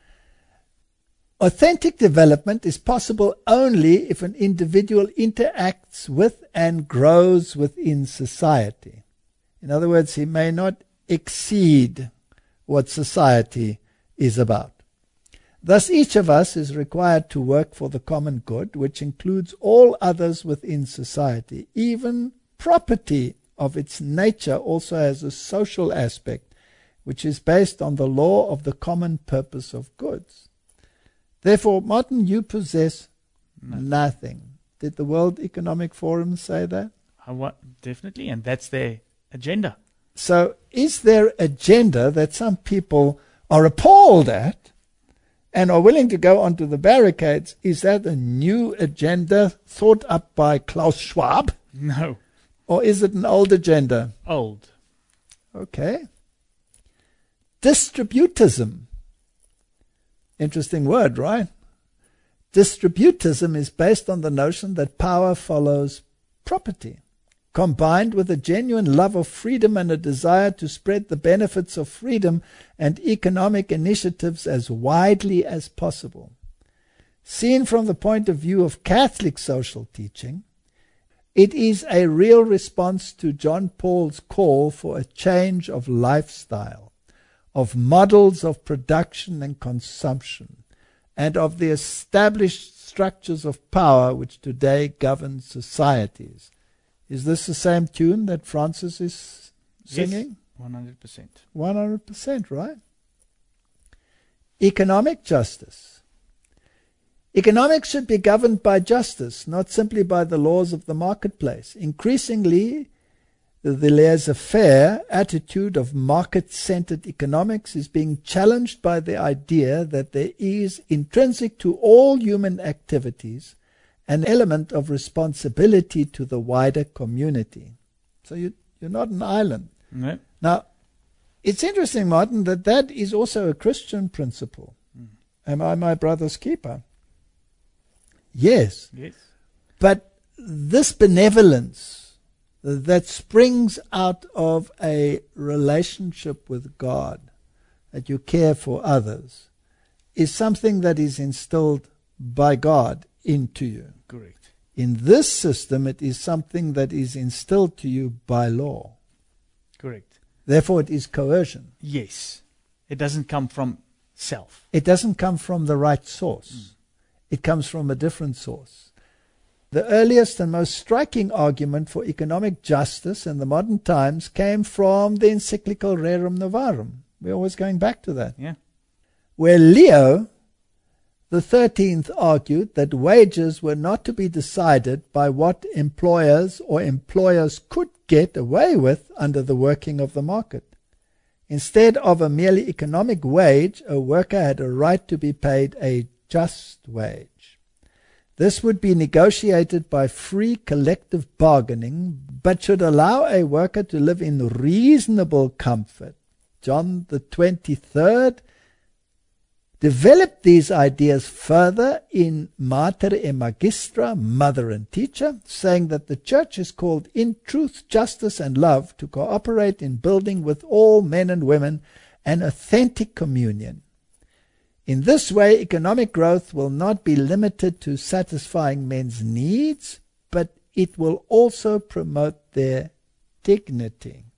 Authentic development is possible only if an individual interacts with and grows within society. In other words, he may not exceed what society is about. Thus, each of us is required to work for the common good, which includes all others within society. Even property of its nature also has a social aspect, which is based on the law of the common purpose of goods. Therefore, Martin, you possess No. nothing. Did the World Economic Forum say that? I wa- definitely, and that's their agenda. So is their agenda that some people are appalled at and are willing to go onto the barricades, is that a new agenda thought up by Klaus Schwab? No. Or is it an old agenda? Old. Okay. Distributism. Interesting word, right? Distributism is based on the notion that power follows property, combined with a genuine love of freedom and a desire to spread the benefits of freedom and economic initiatives as widely as possible. Seen from the point of view of Catholic social teaching, it is a real response to John Paul's call for a change of lifestyle, of models of production and consumption, and of the established structures of power which today govern societies. Is this the same tune that Francis is singing? Yes, one hundred percent. one hundred percent, right? Economic justice. Economics should be governed by justice, not simply by the laws of the marketplace. Increasingly, the laissez-faire attitude of market-centered economics is being challenged by the idea that there is intrinsic to all human activities an element of responsibility to the wider community. So you, you're not an island. No. Now, it's interesting, Martin, that that is also a Christian principle. Mm. Am I my brother's keeper? Yes. Yes. But this benevolence that springs out of a relationship with God, that you care for others, is something that is instilled by God into you. Correct. In this system, it is something that is instilled to you by law. Correct. Therefore, it is coercion. Yes. It doesn't come from self. It doesn't come from the right source. Mm. It comes from a different source. The earliest and most striking argument for economic justice in the modern times came from the encyclical Rerum Novarum, We're always going back to that. Yeah. Where Leo the thirteenth argued that wages were not to be decided by what employers or employers could get away with under the working of the market. Instead of a merely economic wage, a worker had a right to be paid a just wage. This would be negotiated by free collective bargaining, but should allow a worker to live in reasonable comfort. John the twenty-third developed these ideas further in Mater e Magistra, Mother and Teacher, saying that the Church is called in truth, justice and love to cooperate in building with all men and women an authentic communion. In this way, economic growth will not be limited to satisfying men's needs, but it will also promote their dignity.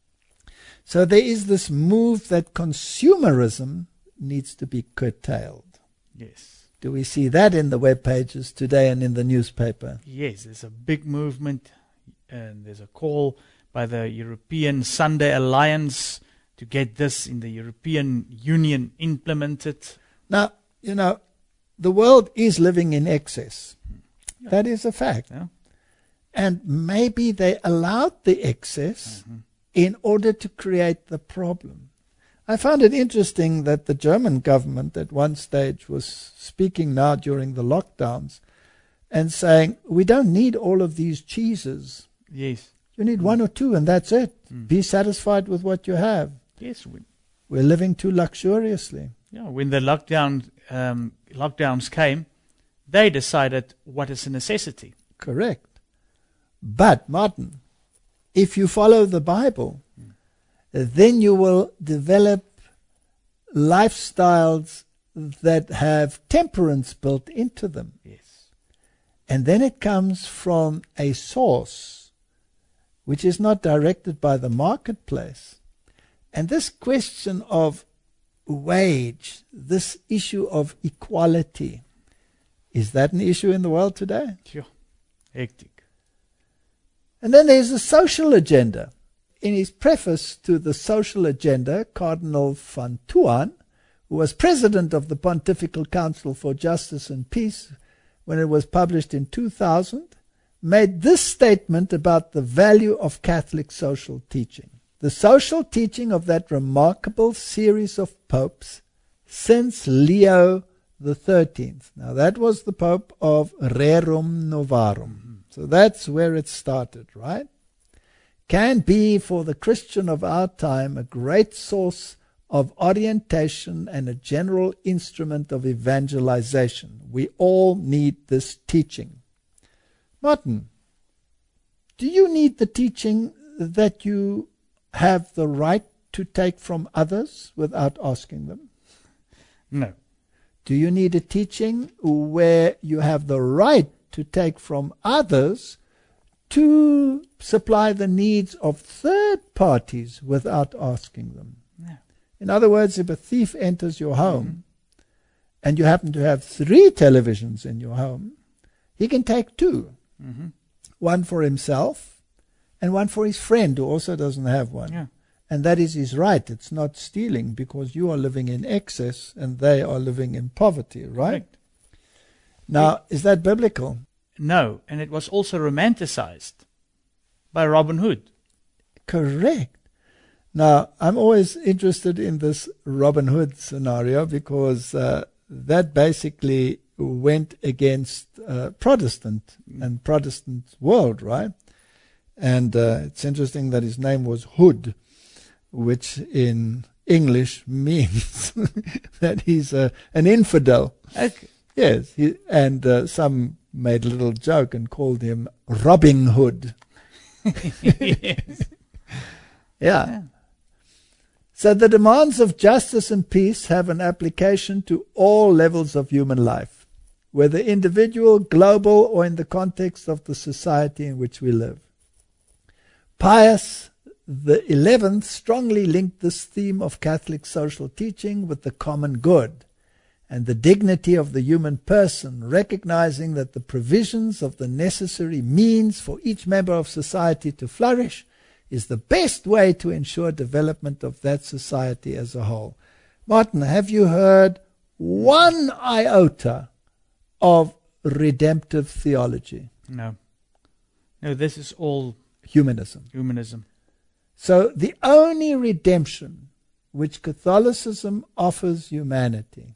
So there is this move that consumerism needs to be curtailed. Yes. Do we see that in the web pages today and in the newspaper? Yes, there's a big movement, and there's a call by the European Sunday Alliance to get this in the European Union implemented. Now, you know, the world is living in excess. Yeah. That is a fact. Yeah. And maybe they allowed the excess mm-hmm. in order to create the problem. I found it interesting that the German government at one stage was speaking now during the lockdowns and saying, we don't need all of these cheeses. Yes. You need mm. one or two and that's it. Mm. Be satisfied with what you have. Yes. We, We're living too luxuriously. Yeah. When the lockdown um, lockdowns came, they decided what is a necessity. Correct. But, Martin, if you follow the Bible, mm. then you will develop lifestyles that have temperance built into them. Yes. And then it comes from a source which is not directed by the marketplace. And this question of wage, this issue of equality, is that an issue in the world today? Sure. Hectic. And then there's the social agenda. In his preface to the social agenda, Cardinal van Thuan, who was president of the Pontifical Council for Justice and Peace when it was published in two thousand, made this statement about the value of Catholic social teaching. The social teaching of that remarkable series of popes since Leo the thirteenth. Now that was the Pope of Rerum Novarum. Mm-hmm. So that's where it started, right? Can be for the Christian of our time a great source of orientation and a general instrument of evangelization. We all need this teaching. Martin, do you need the teaching that you have the right to take from others without asking them? No. Do you need a teaching where you have the right to take from others to supply the needs of third parties without asking them? No. In other words, if a thief enters your home mm-hmm. and you happen to have three televisions in your home, he can take two. Mm-hmm. One for himself and one for his friend who also doesn't have one. Yeah. And that is his right. It's not stealing because you are living in excess and they are living in poverty, right? Correct. Now, it, is that biblical? No, and it was also romanticized by Robin Hood. Correct. Now, I'm always interested in this Robin Hood scenario because uh, that basically went against uh, Protestant mm. and Protestant world, right? And uh, it's interesting that his name was Hood, which in English means that he's uh, an infidel. Okay. Yes, he, and uh, some made a little joke and called him Robin Hood. Yes. Yeah. yeah. So the demands of justice and peace have an application to all levels of human life, whether individual, global, or in the context of the society in which we live. Pius the eleventh strongly linked this theme of Catholic social teaching with the common good and the dignity of the human person, recognizing that the provisions of the necessary means for each member of society to flourish is the best way to ensure development of that society as a whole. Martin, have you heard one iota of redemptive theology? No. No, this is all Humanism. humanism. So the only redemption which Catholicism offers humanity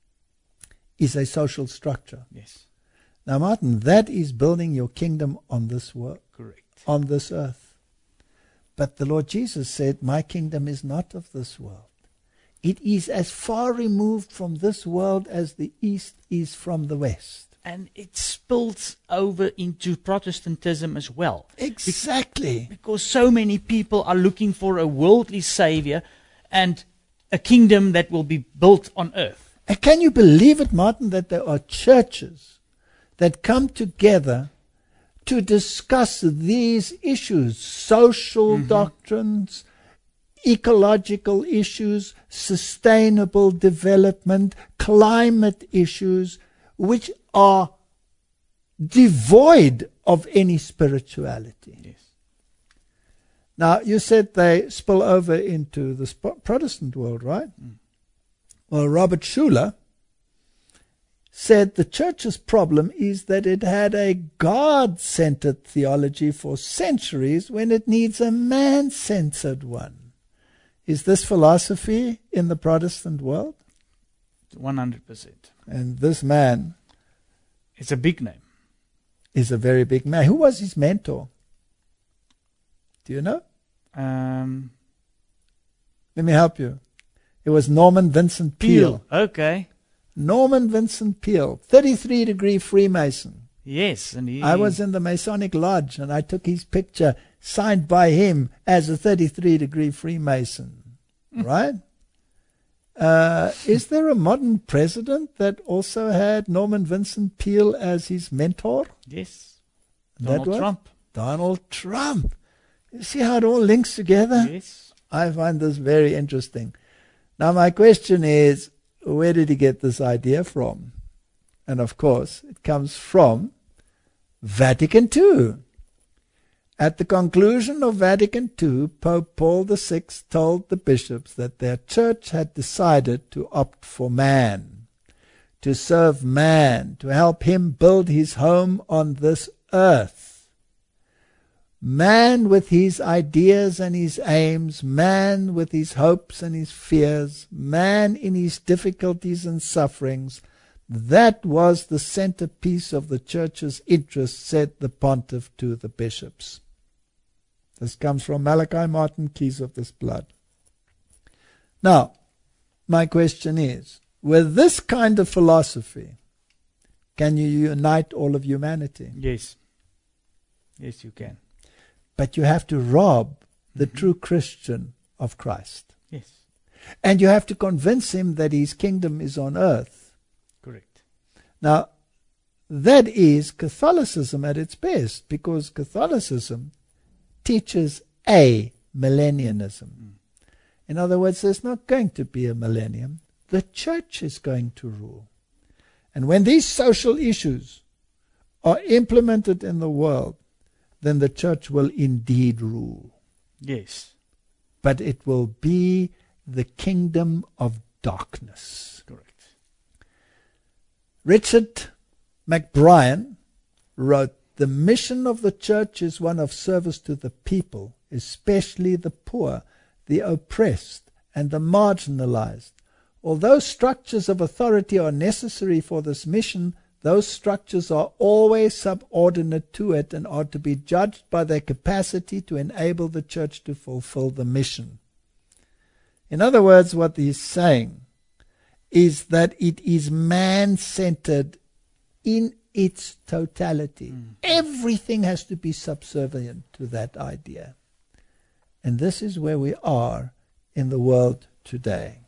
is a social structure. Yes. Now, Martin, that is building your kingdom on this world, Correct. on this earth. But the Lord Jesus said, my kingdom is not of this world. It is as far removed from this world as the east is from the west. And it spills over into Protestantism as well. Exactly. Because so many people are looking for a worldly savior and a kingdom that will be built on earth. And can you believe it, Martin, that there are churches that come together to discuss these issues, social mm-hmm. doctrines, ecological issues, sustainable development, climate issues, which are devoid of any spirituality. Yes. Now, you said they spill over into the sp- Protestant world, right? Mm. Well, Robert Schuller said the church's problem is that it had a God-centered theology for centuries when it needs a man-centered one. Is this philosophy in the Protestant world? one hundred percent. And this man... It's a big name. Is a very big man. Who was his mentor? Do you know? Um, Let me help you. It was Norman Vincent Peale. Peale. Okay. Norman Vincent Peale, thirty-three degree Freemason. Yes. And he, I was in the Masonic Lodge and I took his picture signed by him as a thirty-three degree Freemason. Right? Uh, is there a modern president that also had Norman Vincent Peale as his mentor? Yes. That Donald was? Trump. Donald Trump. You see how it all links together? Yes. I find this very interesting. Now my question is, where did he get this idea from? And of course, it comes from Vatican Two. At the conclusion of Vatican Two, Pope Paul the Sixth told the bishops that their church had decided to opt for man, to serve man, to help him build his home on this earth. Man with his ideas and his aims, man with his hopes and his fears, man in his difficulties and sufferings, that was the centerpiece of the church's interest, said the pontiff to the bishops. This comes from Malachi Martin, Keys of this Blood. Now, my question is, with this kind of philosophy, can you unite all of humanity? Yes. Yes, you can. But you have to rob the mm-hmm. true Christian of Christ. Yes. And you have to convince him that his kingdom is on earth. Correct. Now, that is Catholicism at its best, because Catholicism teaches a millennialism. Mm. In other words, there's not going to be a millennium. The church is going to rule. And when these social issues are implemented in the world, then the church will indeed rule. Yes. But it will be the kingdom of darkness. Correct. Richard McBrien wrote, "The mission of the church is one of service to the people, especially the poor, the oppressed, and the marginalized. Although structures of authority are necessary for this mission, those structures are always subordinate to it and are to be judged by their capacity to enable the church to fulfill the mission." In other words, what he's saying is that it is man-centered in its totality. Mm. Everything has to be subservient to that idea. And this is where we are in the world today.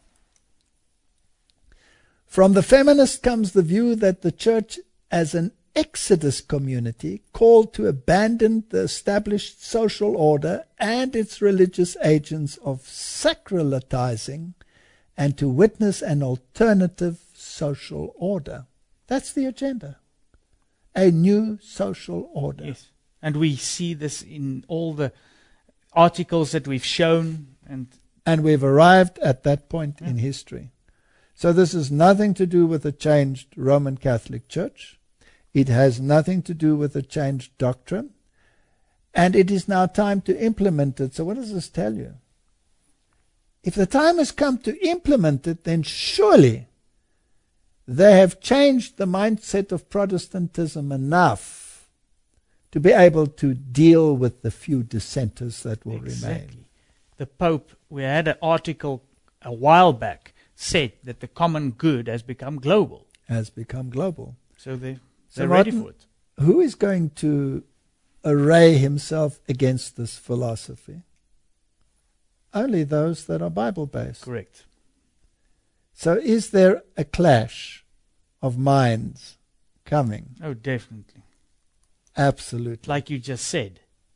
From the feminist comes the view that the church as an exodus community called to abandon the established social order and its religious agents of sacralizing and to witness an alternative social order. That's the agenda. A new social order. Yes. And we see this in all the articles that we've shown, and And we've arrived at that point yeah. in history. So this has nothing to do with a changed Roman Catholic Church. It has nothing to do with a changed doctrine. And it is now time to implement it. So what does this tell you? If the time has come to implement it, then surely they have changed the mindset of Protestantism enough to be able to deal with the few dissenters that will exactly. remain. The Pope, we had an article a while back, said that the common good has become global. Has become global. So they, So they're Martin, ready for it. Who is going to array himself against this philosophy? Only those that are Bible-based. Correct. So is there a clash of minds coming? Oh, definitely. Absolutely. Like you just said.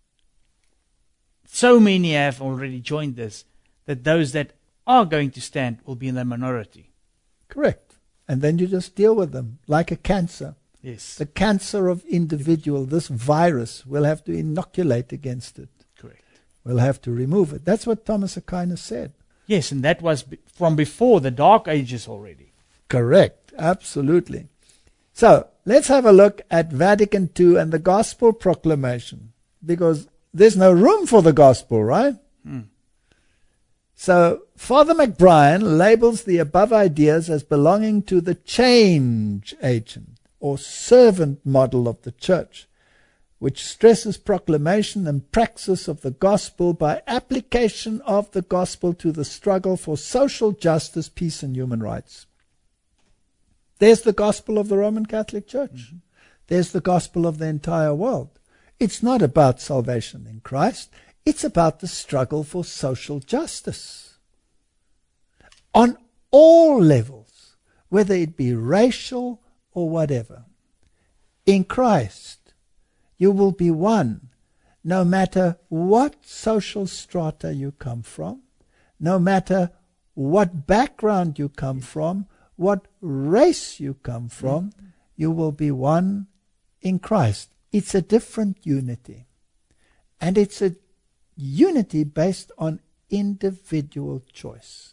So many have already joined this that those that are going to stand will be in the minority. Correct. And then you just deal with them like a cancer. Yes. The cancer of individual, this virus, we'll have to inoculate against it. Correct. We'll have to remove it. That's what Thomas Aquinas said. Yes, and that was be- from before the Dark Ages already. Correct. Absolutely. So, let's have a look at Vatican Two and the Gospel Proclamation. Because there's no room for the Gospel, right? Hmm. So, Father McBrien labels the above ideas as belonging to the change agent or servant model of the Church, which stresses proclamation and praxis of the gospel by application of the gospel to the struggle for social justice, peace, and human rights. There's the gospel of the Roman Catholic Church. Mm-hmm. There's the gospel of the entire world. It's not about salvation in Christ. It's about the struggle for social justice. On all levels, whether it be racial or whatever. In Christ, you will be one, no matter what social strata you come from, no matter what background you come from, what race you come from, mm-hmm. you will be one in Christ. It's a different unity. And it's a unity based on individual choice.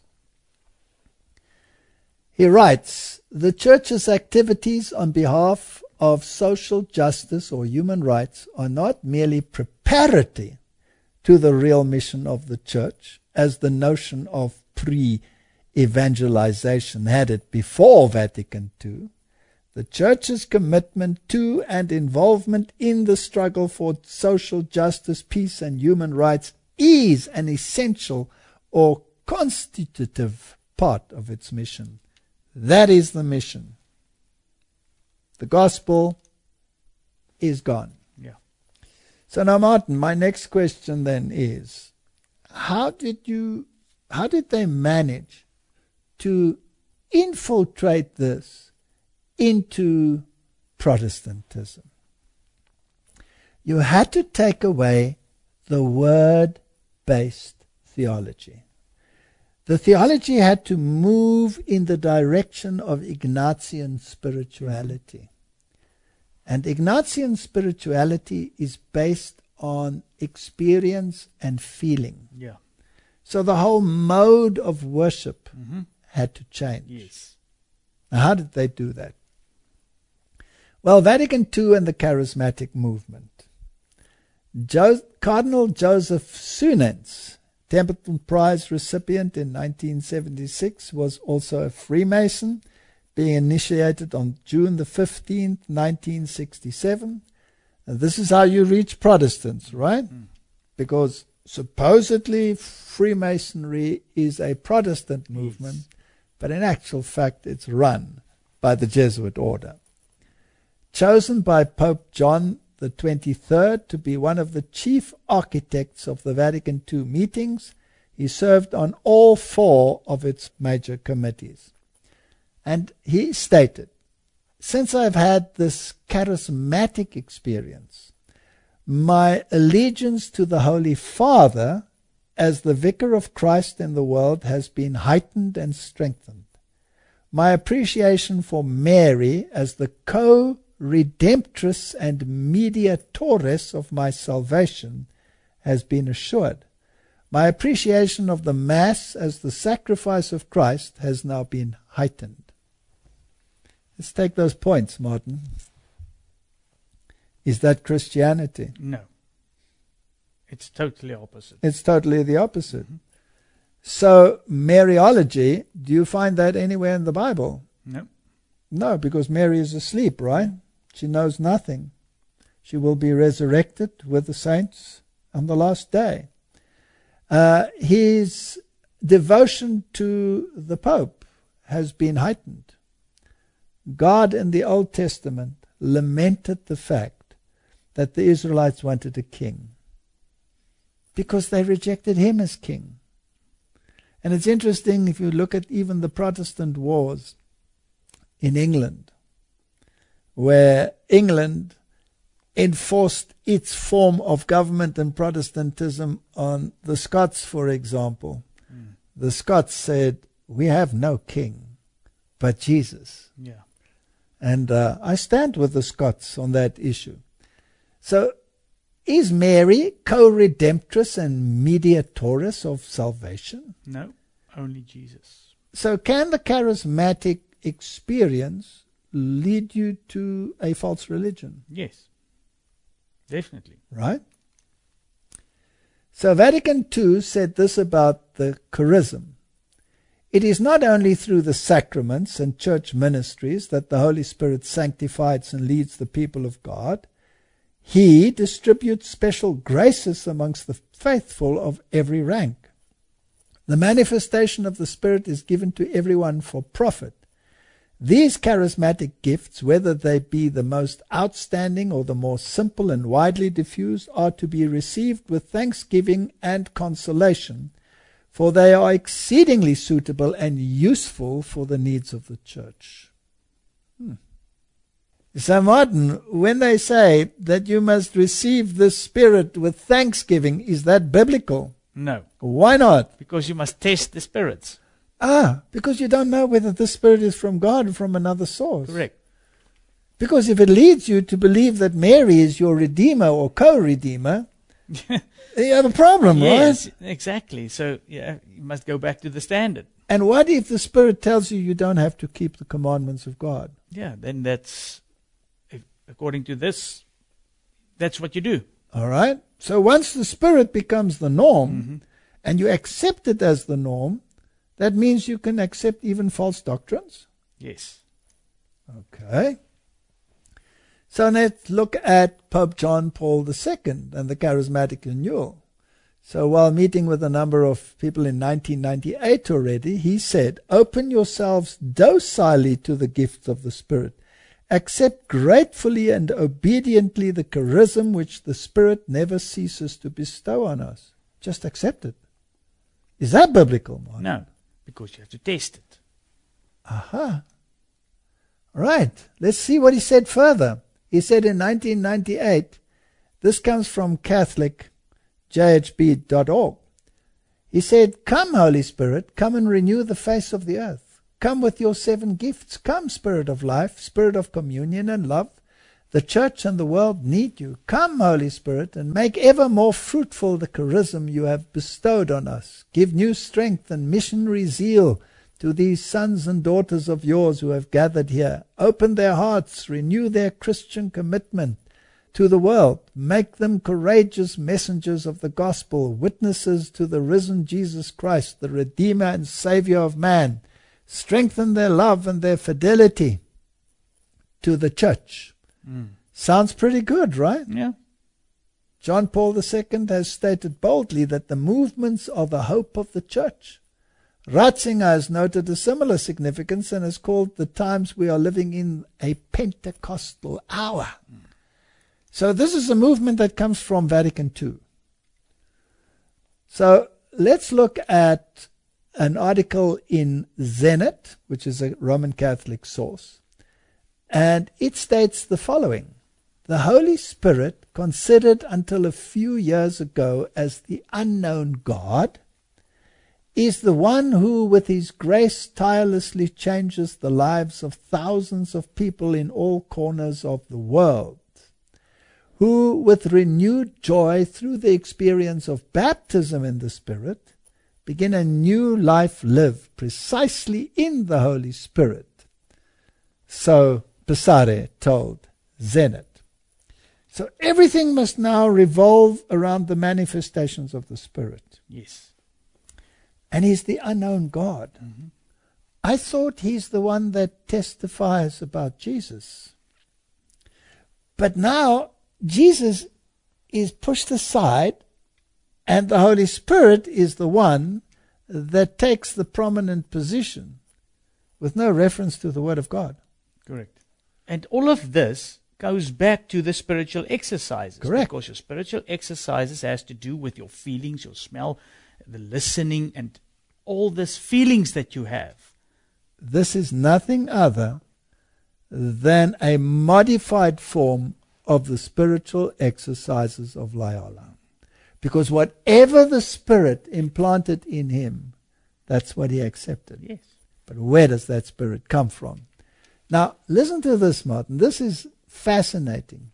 He writes, the Church's activities on behalf of social justice or human rights are not merely preparatory to the real mission of the Church, as the notion of pre-evangelization had it before Vatican Two. The Church's commitment to and involvement in the struggle for social justice, peace, and human rights is an essential or constitutive part of its mission. That is the mission. The gospel is gone. Yeah. So now, Martin, my next question then is, how did you, how did they manage to infiltrate this into Protestantism? You had to take away the word-based theology. The theology had to move in the direction of Ignatian spirituality. And Ignatian spirituality is based on experience and feeling. Yeah. So the whole mode of worship mm-hmm. had to change. Yes. Now, how did they do that? Well, Vatican Two and the Charismatic movement. Jo- Cardinal Joseph Suenens, Templeton Prize recipient in nineteen seventy-six, was also a Freemason, being initiated on June the fifteenth, nineteen sixty-seven. And this is how you reach Protestants, right? Mm. Because supposedly Freemasonry is a Protestant movement, yes. But in actual fact it's run by the Jesuit order. Chosen by Pope John the twenty-third to be one of the chief architects of the Vatican Two meetings, he served on all four of its major committees. And he stated, since I've had this charismatic experience, my allegiance to the Holy Father as the Vicar of Christ in the world has been heightened and strengthened. My appreciation for Mary as the co-redemptress and mediatress of my salvation has been assured. My appreciation of the Mass as the sacrifice of Christ has now been heightened. Let's take those points, Martin. Is that Christianity? No. It's totally opposite. It's totally the opposite. Mm-hmm. So, Mariology, do you find that anywhere in the Bible? No. No, because Mary is asleep, right? She knows nothing. She will be resurrected with the saints on the last day. Uh, his devotion to the Pope has been heightened. God in the Old Testament lamented the fact that the Israelites wanted a king because they rejected him as king. And it's interesting if you look at even the Protestant wars in England, where England enforced its form of government and Protestantism on the Scots, for example. Mm. The Scots said, we have no king but Jesus. Yeah. And uh, I stand with the Scots on that issue. So, is Mary co-redemptress and mediatress of salvation? No, only Jesus. So can the charismatic experience lead you to a false religion? Yes, definitely. Right? So Vatican Two said this about the charism. It is not only through the sacraments and church ministries that the Holy Spirit sanctifies and leads the people of God. He distributes special graces amongst the faithful of every rank. The manifestation of the Spirit is given to everyone for profit. These charismatic gifts, whether they be the most outstanding or the more simple and widely diffused, are to be received with thanksgiving and consolation, for they are exceedingly suitable and useful for the needs of the church. Hmm. So, Martin, when they say that you must receive the Spirit with thanksgiving, is that biblical? No. Why not? Because you must test the spirits. Ah, because you don't know whether the Spirit is from God or from another source. Correct. Because if it leads you to believe that Mary is your Redeemer or co-Redeemer, you have a problem, yes, right? Yes, exactly. So, yeah, you must go back to the standard. And what if the Spirit tells you you don't have to keep the commandments of God? Yeah, then that's, according to this, that's what you do. All right? So once the Spirit becomes the norm, mm-hmm. and you accept it as the norm, that means you can accept even false doctrines? Yes. Okay. So let's look at Pope John Paul the Second and the charismatic renewal. So while meeting with a number of people in nineteen ninety-eight already, he said, open yourselves docilely to the gifts of the Spirit. Accept gratefully and obediently the charism which the Spirit never ceases to bestow on us. Just accept it. Is that biblical, Mark? No, because you have to test it. Aha. Right. Let's see what he said further. He said in nineteen ninety-eight, this comes from Catholic J H B dot org. He said, come, Holy Spirit, come and renew the face of the earth. Come with your seven gifts. Come, Spirit of life, Spirit of communion and love. The church and the world need you. Come, Holy Spirit, and make ever more fruitful the charism you have bestowed on us. Give new strength and missionary zeal to these sons and daughters of yours who have gathered here. Open their hearts, renew their Christian commitment to the world. Make them courageous messengers of the gospel, witnesses to the risen Jesus Christ, the Redeemer and Savior of man. Strengthen their love and their fidelity to the church. Mm. Sounds pretty good, right? Yeah. John Paul the Second has stated boldly that the movements are the hope of the church. Ratzinger has noted a similar significance and has called the times we are living in a Pentecostal hour. Mm. So this is a movement that comes from Vatican Two. So let's look at an article in Zenit, which is a Roman Catholic source, and it states the following. The Holy Spirit, considered until a few years ago as the unknown God, is the one who with his grace tirelessly changes the lives of thousands of people in all corners of the world, who with renewed joy through the experience of baptism in the Spirit begin a new life lived precisely in the Holy Spirit. So Pesare told Zenit. So everything must now revolve around the manifestations of the Spirit. Yes. And He's the unknown God. Mm-hmm. I thought He's the one that testifies about Jesus. But now Jesus is pushed aside, and the Holy Spirit is the one that takes the prominent position with no reference to the Word of God. Correct. And all of this goes back to the spiritual exercises. Correct. Because your spiritual exercises has to do with your feelings, your smell, the listening, and all these feelings that you have. This is nothing other than a modified form of the spiritual exercises of Loyola. Because whatever the Spirit implanted in him, that's what he accepted. Yes. But where does that Spirit come from? Now, listen to this, Martin. This is fascinating.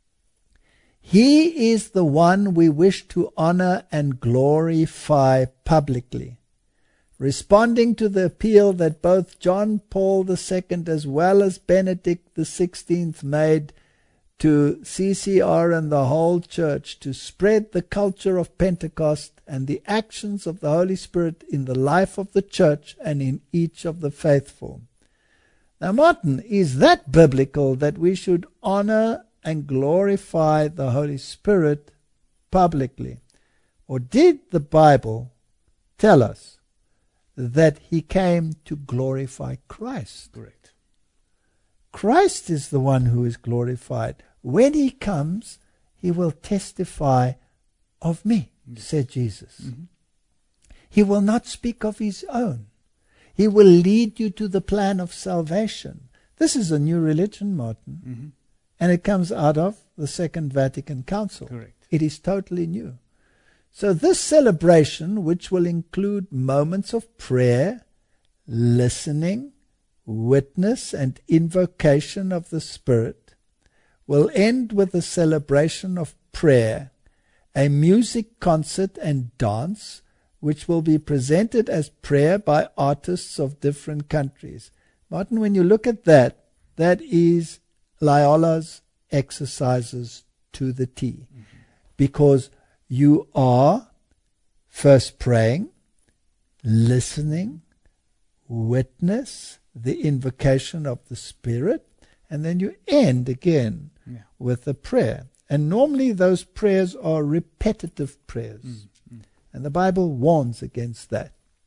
He is the one we wish to honor and glorify publicly, responding to the appeal that both John Paul the Second as well as Benedict the Sixteenth made to C C R and the whole church to spread the culture of Pentecost and the actions of the Holy Spirit in the life of the church and in each of the faithful. Now, Martin, is that biblical that we should honor and glorify the Holy Spirit publicly? Or did the Bible tell us that he came to glorify Christ? Correct. Christ is the one who is glorified. When he comes, he will testify of me, yes. said Jesus. Mm-hmm. He will not speak of his own. He will lead you to the plan of salvation. This is a new religion, Martin. Mm-hmm. And it comes out of the Second Vatican Council. Correct. It is totally new. So this celebration, which will include moments of prayer, listening, witness, and invocation of the Spirit, will end with a celebration of prayer, a music concert and dance, which will be presented as prayer by artists of different countries. Martin, when you look at that, that is Loyola's exercises to the T. Mm-hmm. Because you are first praying, listening, witness, the invocation of the Spirit, and then you end again yeah. with a prayer. And normally those prayers are repetitive prayers. Mm-hmm. And the Bible warns against that.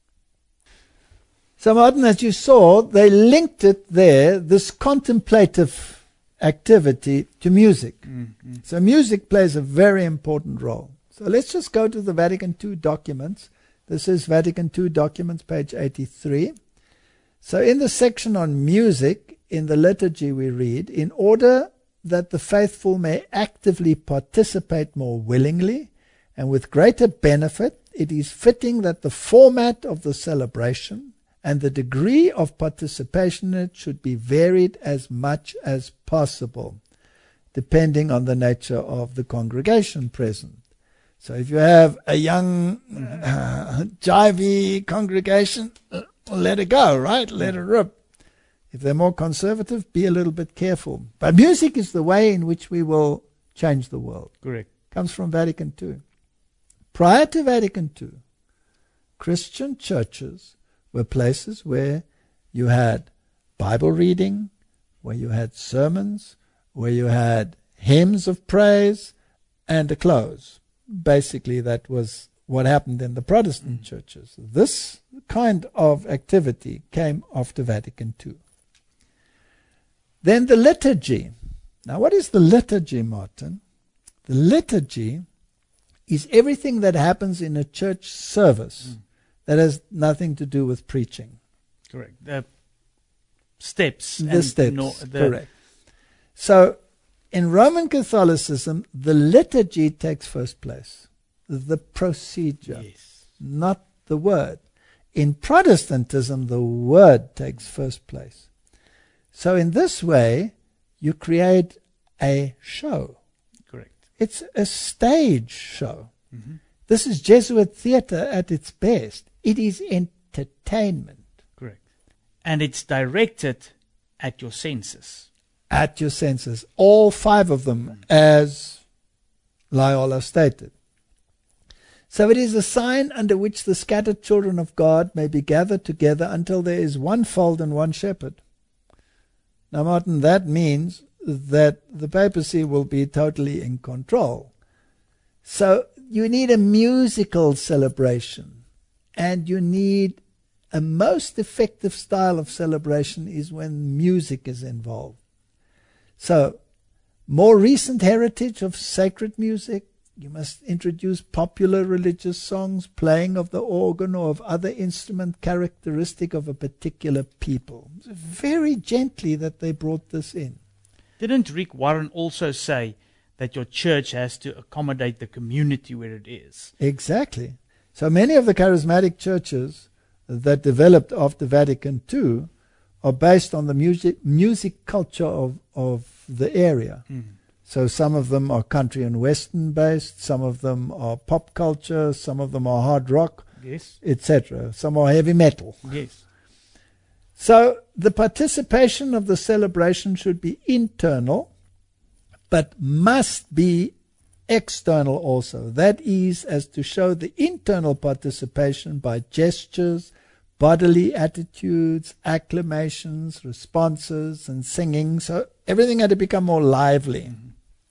So, Martin, as you saw, they linked it there, this contemplative activity, to music. Mm-hmm. So music plays a very important role. So let's just go to the Vatican Two documents. This is Vatican Two documents, page eighty-three. So in the section on music, in the liturgy we read, in order that the faithful may actively participate more willingly and with greater benefit, it is fitting that the format of the celebration and the degree of participation in it should be varied as much as possible, depending on the nature of the congregation present. So if you have a young, uh, jivey congregation, uh, let it go, right? Let it rip. If they're more conservative, be a little bit careful. But music is the way in which we will change the world. Correct. Comes from Vatican Two. Prior to Vatican Two, Christian churches were places where you had Bible reading, where you had sermons, where you had hymns of praise, and a close. Basically, that was what happened in the Protestant mm. churches. This kind of activity came after Vatican Two. Then the liturgy. Now, what is the liturgy, Martin? The liturgy is everything that happens in a church service mm. that has nothing to do with preaching. Correct. The steps. The and steps, no, the correct. So, in Roman Catholicism, the liturgy takes first place. The procedure, yes. not the word. In Protestantism, the word takes first place. So in this way, you create a show. Correct. It's a stage show. Mm-hmm. This is Jesuit theater at its best. It is entertainment. Correct. And it's directed at your senses. At your senses. All five of them, as Loyola stated. So it is a sign under which the scattered children of God may be gathered together until there is one fold and one shepherd. Now, Martin, that means that the papacy will be totally in control. So you need a musical celebration, and you need a most effective style of celebration is when music is involved. So, more recent heritage of sacred music, you must introduce popular religious songs, playing of the organ or of other instrument characteristic of a particular people. Very gently that they brought this in. Didn't Rick Warren also say that your church has to accommodate the community where it is? Exactly. So many of the charismatic churches that developed after Vatican Two are based on the music music culture of, of the area. Mm. So some of them are country and western based, some of them are pop culture, some of them are hard rock, Yes. et cetera. Some are heavy metal. Yes. So the participation of the celebration should be internal, but must be external also. That is, as to show the internal participation by gestures, bodily attitudes, acclamations, responses, and singing. So everything had to become more lively. Mm-hmm.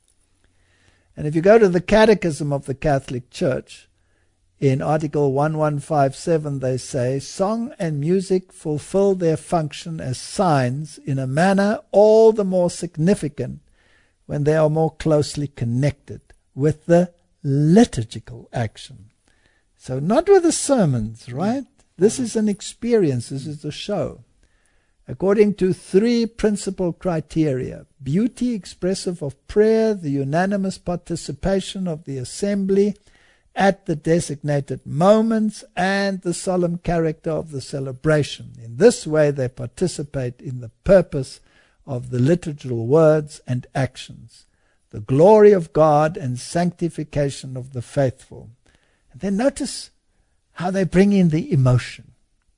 And if you go to the Catechism of the Catholic Church, in Article eleven fifty-seven, they say, song and music fulfill their function as signs in a manner all the more significant when they are more closely connected with the liturgical action. So not with the sermons, right? This is an experience. This is a show. According to three principal criteria: beauty expressive of prayer, the unanimous participation of the assembly at the designated moments, and the solemn character of the celebration. In this way, they participate in the purpose of the liturgical words and actions, the glory of God and sanctification of the faithful. And then notice how they bring in the emotion.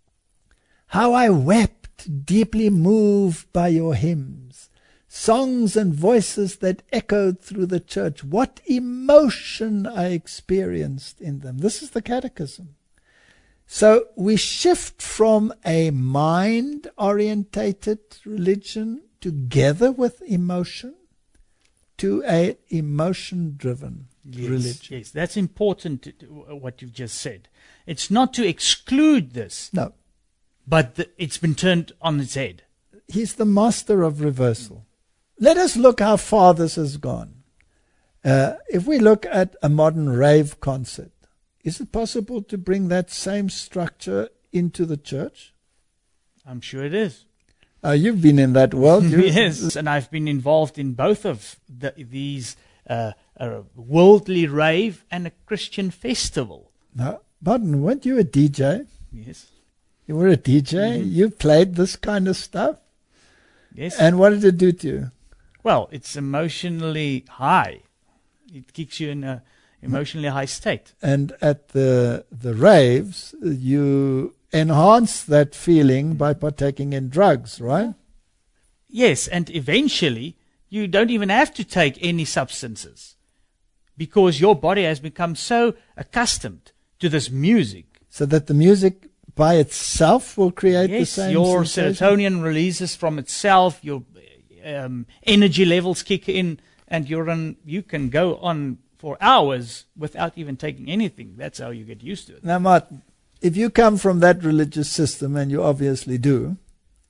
How I wept, deeply moved by your hymns, songs and voices that echoed through the church. What emotion I experienced in them. This is the Catechism. So we shift from a mind-orientated religion together with emotion to a emotion-driven Yes, religion. yes, that's important, to, to, what you've just said. It's not to exclude this, No, but the, it's been turned on its head. he's the master of reversal. Let us look how far this has gone. Uh, if we look at a modern rave concert, is it possible to bring that same structure into the church? I'm sure it is. Uh, you've been in that world. You, Yes, and I've been involved in both of the, these uh, a worldly rave and a Christian festival. Now, Martin, weren't you a D J? Yes, You were a D J? Mm-hmm. You played this kind of stuff? yes. And what did it do to you? Well, it's emotionally high. It keeps you in a emotionally high state. And at the the raves, you enhance that feeling by partaking in drugs, right? Yes, and eventually you don't even have to take any substances because your body has become so accustomed to this music. So that the music by itself will create the Yes, same your sensation? serotonin releases from itself, your um, energy levels kick in, and you're on, you can go on for hours without even taking anything. That's how you get used to it. Now, Martin, if you come from that religious system, and you obviously do,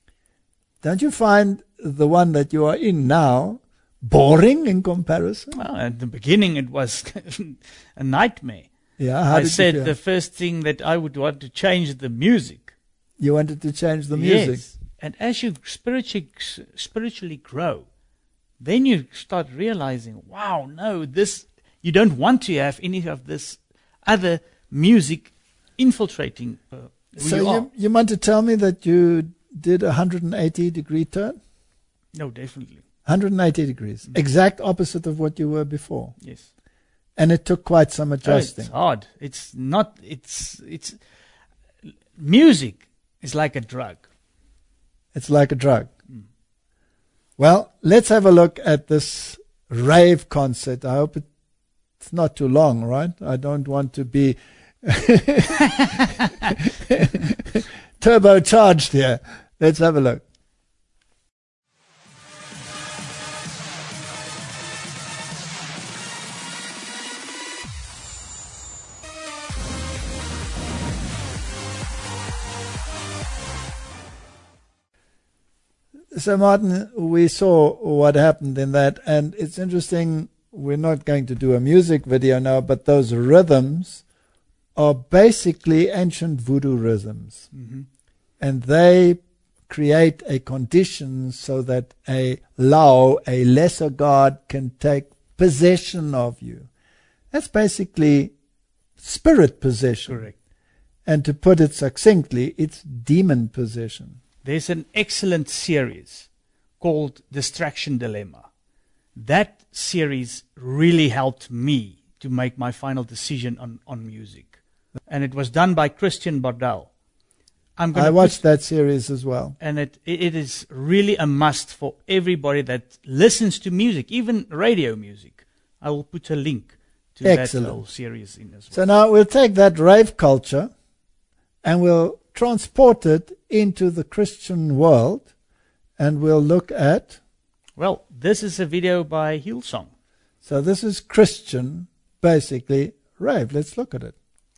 don't you find the one that you are in now boring in comparison? Well, at the beginning it was a nightmare. Yeah, how I did you said feel? the first thing that I would want to change the music. You wanted to change the music. Yes. And as you spiritually, spiritually grow, then you start realizing, wow, no, this, you don't want to have any of this other music infiltrating uh, who So you you, are. you want to tell me that you did a one hundred eighty degree turn? No, definitely. hundred eighty degrees. Mm. Exact opposite of what you were before. Yes. And it took quite some Oh, adjusting. it's hard. It's not, it's, it's, music is like a drug. It's like a drug. Mm. Well, let's have a look at this rave concert. I hope it's not too long, right? I don't want to be turbocharged here. Let's have a look. So, Martin, we saw what happened in that, and it's interesting. We're not going to do a music video now, but those rhythms are basically ancient voodoo rhythms. Mm-hmm. And they create a condition so that a Lao, a lesser god, can take possession of you. That's basically spirit possession. Correct. And to put it succinctly, it's demon possession. There's an excellent series called Distraction Dilemma. That series really helped me to make my final decision on, on music. And it was done by Christian Bardell. I'm I watched put, that series as well. And it, it is really a must for everybody that listens to music, even radio music. I will put a link to Excellent. that whole series in as well. So now we'll take that rave culture and we'll transport it into the Christian world, and we'll look at... Well, this is a video by Hillsong. So this is Christian, basically, rave. Let's look at it.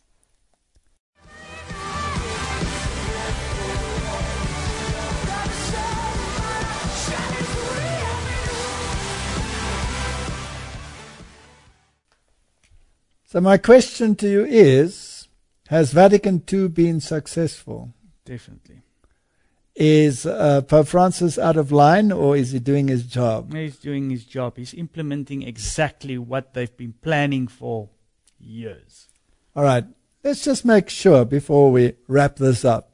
So my question to you is, has Vatican Two been successful? Definitely. Is uh, Pope Francis out of line, or is he doing his job? He's doing his job. He's implementing exactly what they've been planning for years. All right. Let's just make sure before we wrap this up.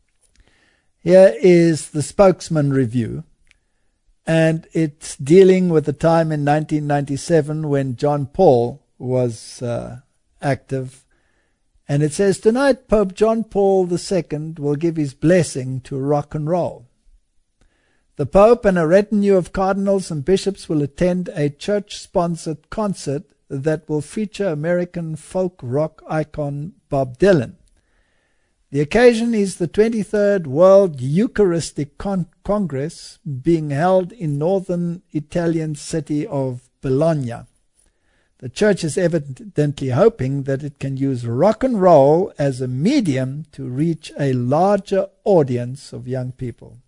Here is the Spokesman Review, and it's dealing with the time in nineteen ninety-seven when John Paul was uh, active. And it says, tonight Pope John Paul the Second will give his blessing to rock and roll. The Pope and a retinue of cardinals and bishops will attend a church-sponsored concert that will feature American folk rock icon Bob Dylan. The occasion is the twenty-third World Eucharistic Con- Congress being held in northern Italian city of Bologna. The church is evidently hoping that it can use rock and roll as a medium to reach a larger audience of young people.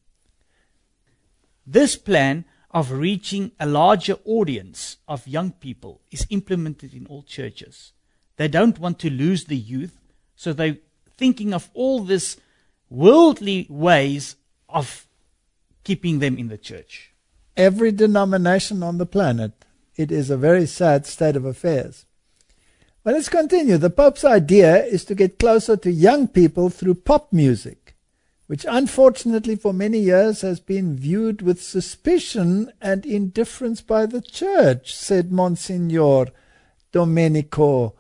This plan of reaching a larger audience of young people is implemented in all churches. They don't want to lose the youth, so they're thinking of all these worldly ways of keeping them in the church. Every denomination on the planet. It is a very sad state of affairs. But let's continue. The Pope's idea is to get closer to young people through pop music, which unfortunately for many years has been viewed with suspicion and indifference by the Church, said Monsignor Domenico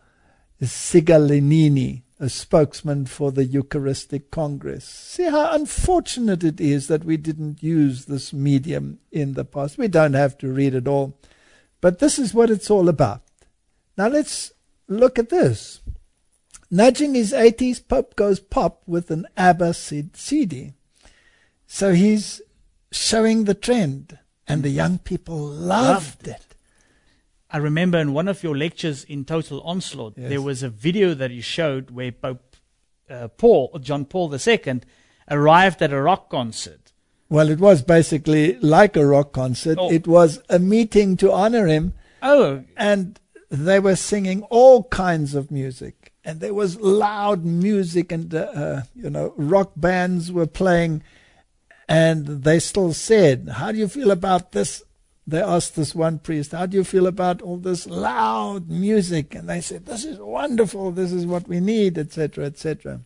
Sigalinini, a spokesman for the Eucharistic Congress. See how unfortunate it is that we didn't use this medium in the past. We don't have to read it all. But this is what it's all about. Now let's look at this. Nudging his eighties, Pope goes pop with an ABBA C D. So he's showing the trend, and the young people loved it. I remember in one of your lectures in Total Onslaught, yes, there was a video that you showed where Pope uh, Paul, John Paul the Second, arrived at a rock concert. Well, it was basically like a rock concert. Oh. It was a meeting to honor him. Oh. And they were singing all kinds of music. And there was loud music, and, uh, uh, you know, rock bands were playing. And they still said, how do you feel about this? They asked this one priest, how do you feel about all this loud music? And they said, this is wonderful. This is what we need, et cetera, et cetera.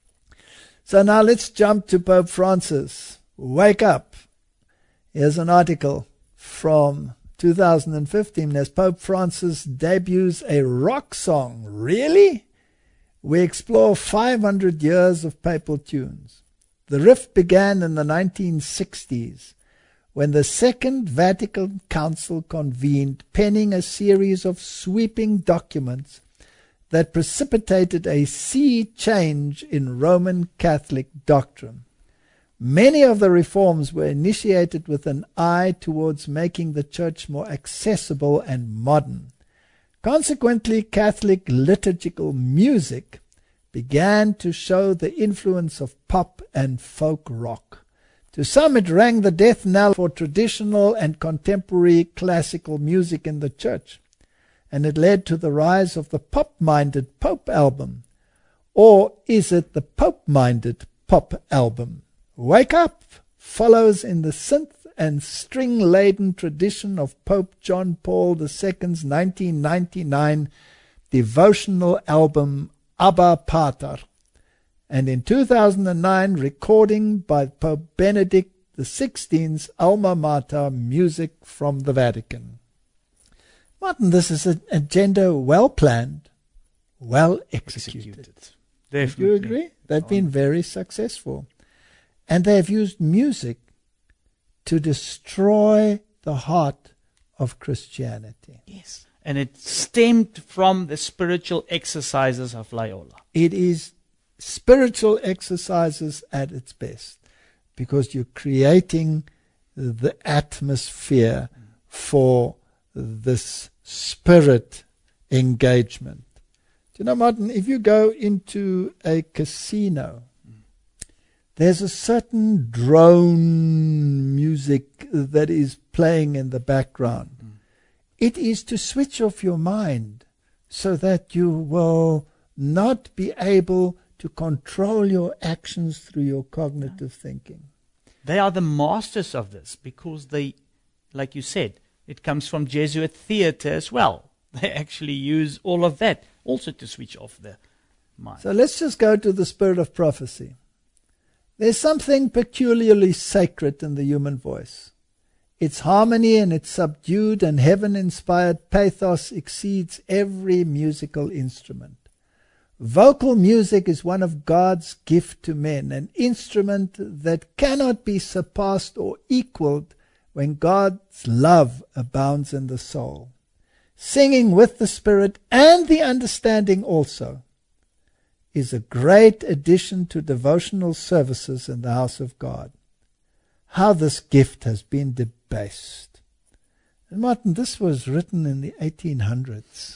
So now let's jump to Pope Francis. Wake up. Here's an article from two thousand fifteen as Pope Francis debuts a rock song. Really? We explore five hundred years of papal tunes. The rift began in the nineteen sixties when the Second Vatican Council convened, penning a series of sweeping documents that precipitated a sea change in Roman Catholic doctrine. Many of the reforms were initiated with an eye towards making the Church more accessible and modern. Consequently, Catholic liturgical music began to show the influence of pop and folk rock. To some, it rang the death knell for traditional and contemporary classical music in the Church, and it led to the rise of the pop-minded Pope album. Or is it the Pope-minded pop album? Wake Up follows in the synth and string-laden tradition of Pope John Paul the Second's nineteen ninety-nine devotional album Abba Pater, and in two thousand nine recording by Pope Benedict the Sixteenth's alma mater, Music from the Vatican. Martin, this is an agenda well planned, well executed. Executed. Definitely. Do you agree? They've been very successful. And they have used music to destroy the heart of Christianity. Yes. And it stemmed from the spiritual exercises of Loyola. It is spiritual exercises at its best, because you're creating the atmosphere for this spirit engagement. Do you know, Martin, if you go into a casino, there's a certain drone music that is playing in the background. Mm. It is to switch off your mind so that you will not be able to control your actions through your cognitive yeah. thinking. They are the masters of this because they, like you said, it comes from Jesuit theater as well. They actually use all of that also to switch off the mind. So let's just go to the spirit of prophecy. There's something peculiarly sacred in the human voice. Its harmony and its subdued and heaven-inspired pathos exceeds every musical instrument. Vocal music is one of God's gift to men, an instrument that cannot be surpassed or equaled when God's love abounds in the soul. Singing with the Spirit and the understanding also is a great addition to devotional services in the house of God. How this gift has been debased. And Martin, this was written in the eighteen hundreds.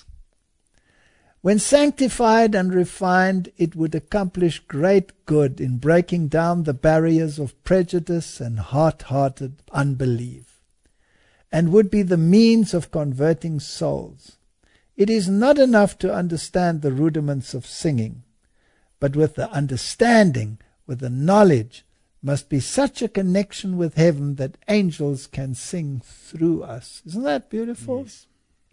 When sanctified and refined, it would accomplish great good in breaking down the barriers of prejudice and hard-hearted unbelief, and would be the means of converting souls. It is not enough to understand the rudiments of singing, but with the understanding, with the knowledge, must be such a connection with heaven that angels can sing through us. Isn't that beautiful? Yes.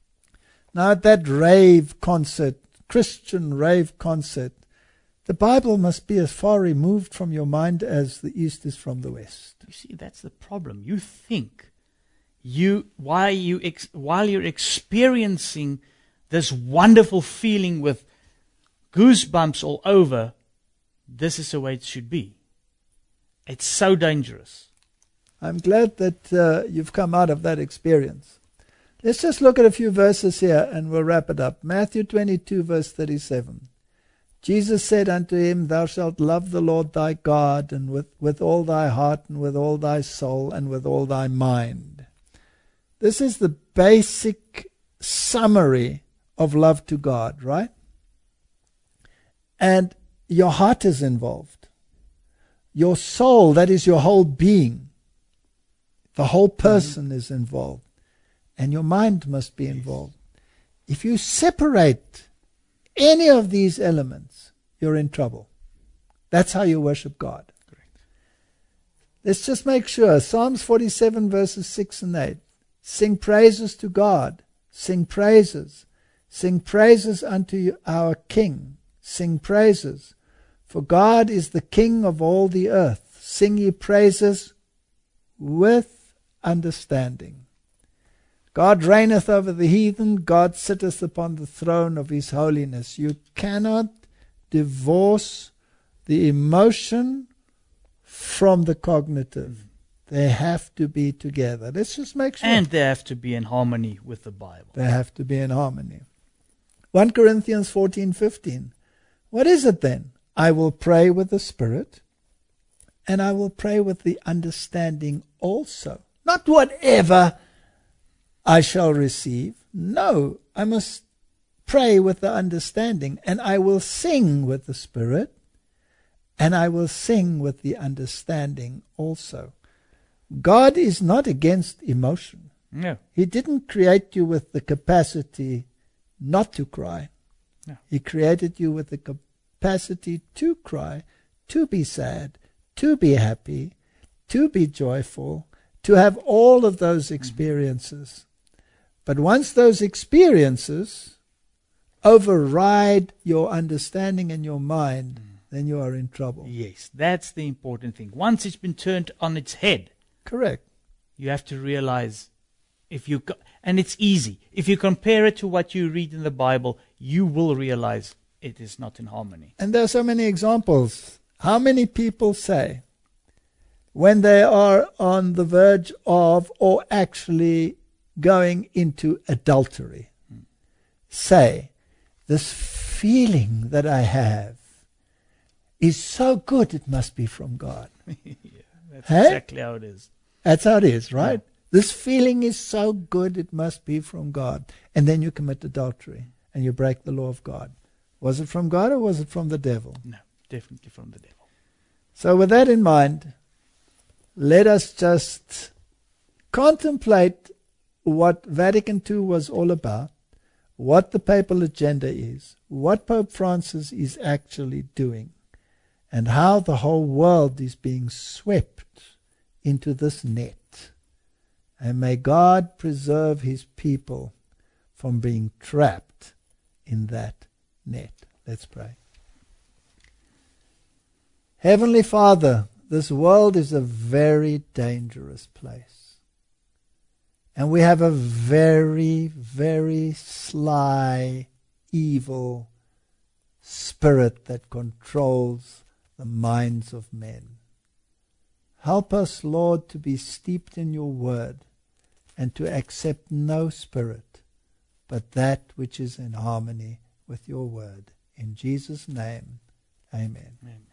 Now at that rave concert, Christian rave concert, the Bible must be as far removed from your mind as the east is from the west. You see, that's the problem. You think you while you ex, while you're experiencing this wonderful feeling with goosebumps all over, this is the way it should be. It's so dangerous. I'm glad that uh, you've come out of that experience. Let's just look at a few verses here and we'll wrap it up. Matthew twenty-two, verse thirty-seven. Jesus said unto him, Thou shalt love the Lord thy God, and with, with all thy heart, and with all thy soul, and with all thy mind. This is the basic summary of love to God, right? And your heart is involved. Your soul, that is your whole being. The whole person mm-hmm. is involved. And your mind must be involved. If you separate any of these elements, you're in trouble. That's how you worship God. Correct. Let's just make sure. Psalms forty-seven, verses six and eight. Sing praises to God. Sing praises. Sing praises unto our King. Sing praises. For God is the King of all the earth. Sing ye praises with understanding. God reigneth over the heathen, God sitteth upon the throne of his holiness. You cannot divorce the emotion from the cognitive. They have to be together. Let's just make sure. And they have to be in harmony with the Bible. They have to be in harmony. First Corinthians fourteen fifteen. What is it then? I will pray with the Spirit, and I will pray with the understanding also. Not whatever I shall receive. No, I must pray with the understanding, and I will sing with the Spirit, and I will sing with the understanding also. God is not against emotion. No. He didn't create you with the capacity not to cry. No. He created you with the capacity to cry, to be sad, to be happy, to be joyful, to have all of those experiences. But once those experiences override your understanding and your mind, mm. then you are in trouble. Yes, that's the important thing. Once it's been turned on its head, correct, you have to realize, if you co- and it's easy. If you compare it to what you read in the Bible, you will realize it is not in harmony. And there are so many examples. How many people say, when they are on the verge of or actually going into adultery, hmm. say, this feeling that I have is so good, it must be from God. Yeah, that's hey? exactly how it is. That's how it is, right? Yeah. This feeling is so good, it must be from God. And then you commit adultery and you break the law of God. Was it from God or was it from the devil? No, definitely from the devil. So with that in mind, let us just contemplate what Vatican Two was all about, what the papal agenda is, what Pope Francis is actually doing, and how the whole world is being swept into this net. And may God preserve his people from being trapped in that net. Let's pray. Heavenly Father, this world is a very dangerous place. And we have a very, very sly, evil spirit that controls the minds of men. Help us, Lord, to be steeped in your word and to accept no spirit but that which is in harmony with your word. In Jesus' name, amen. Amen.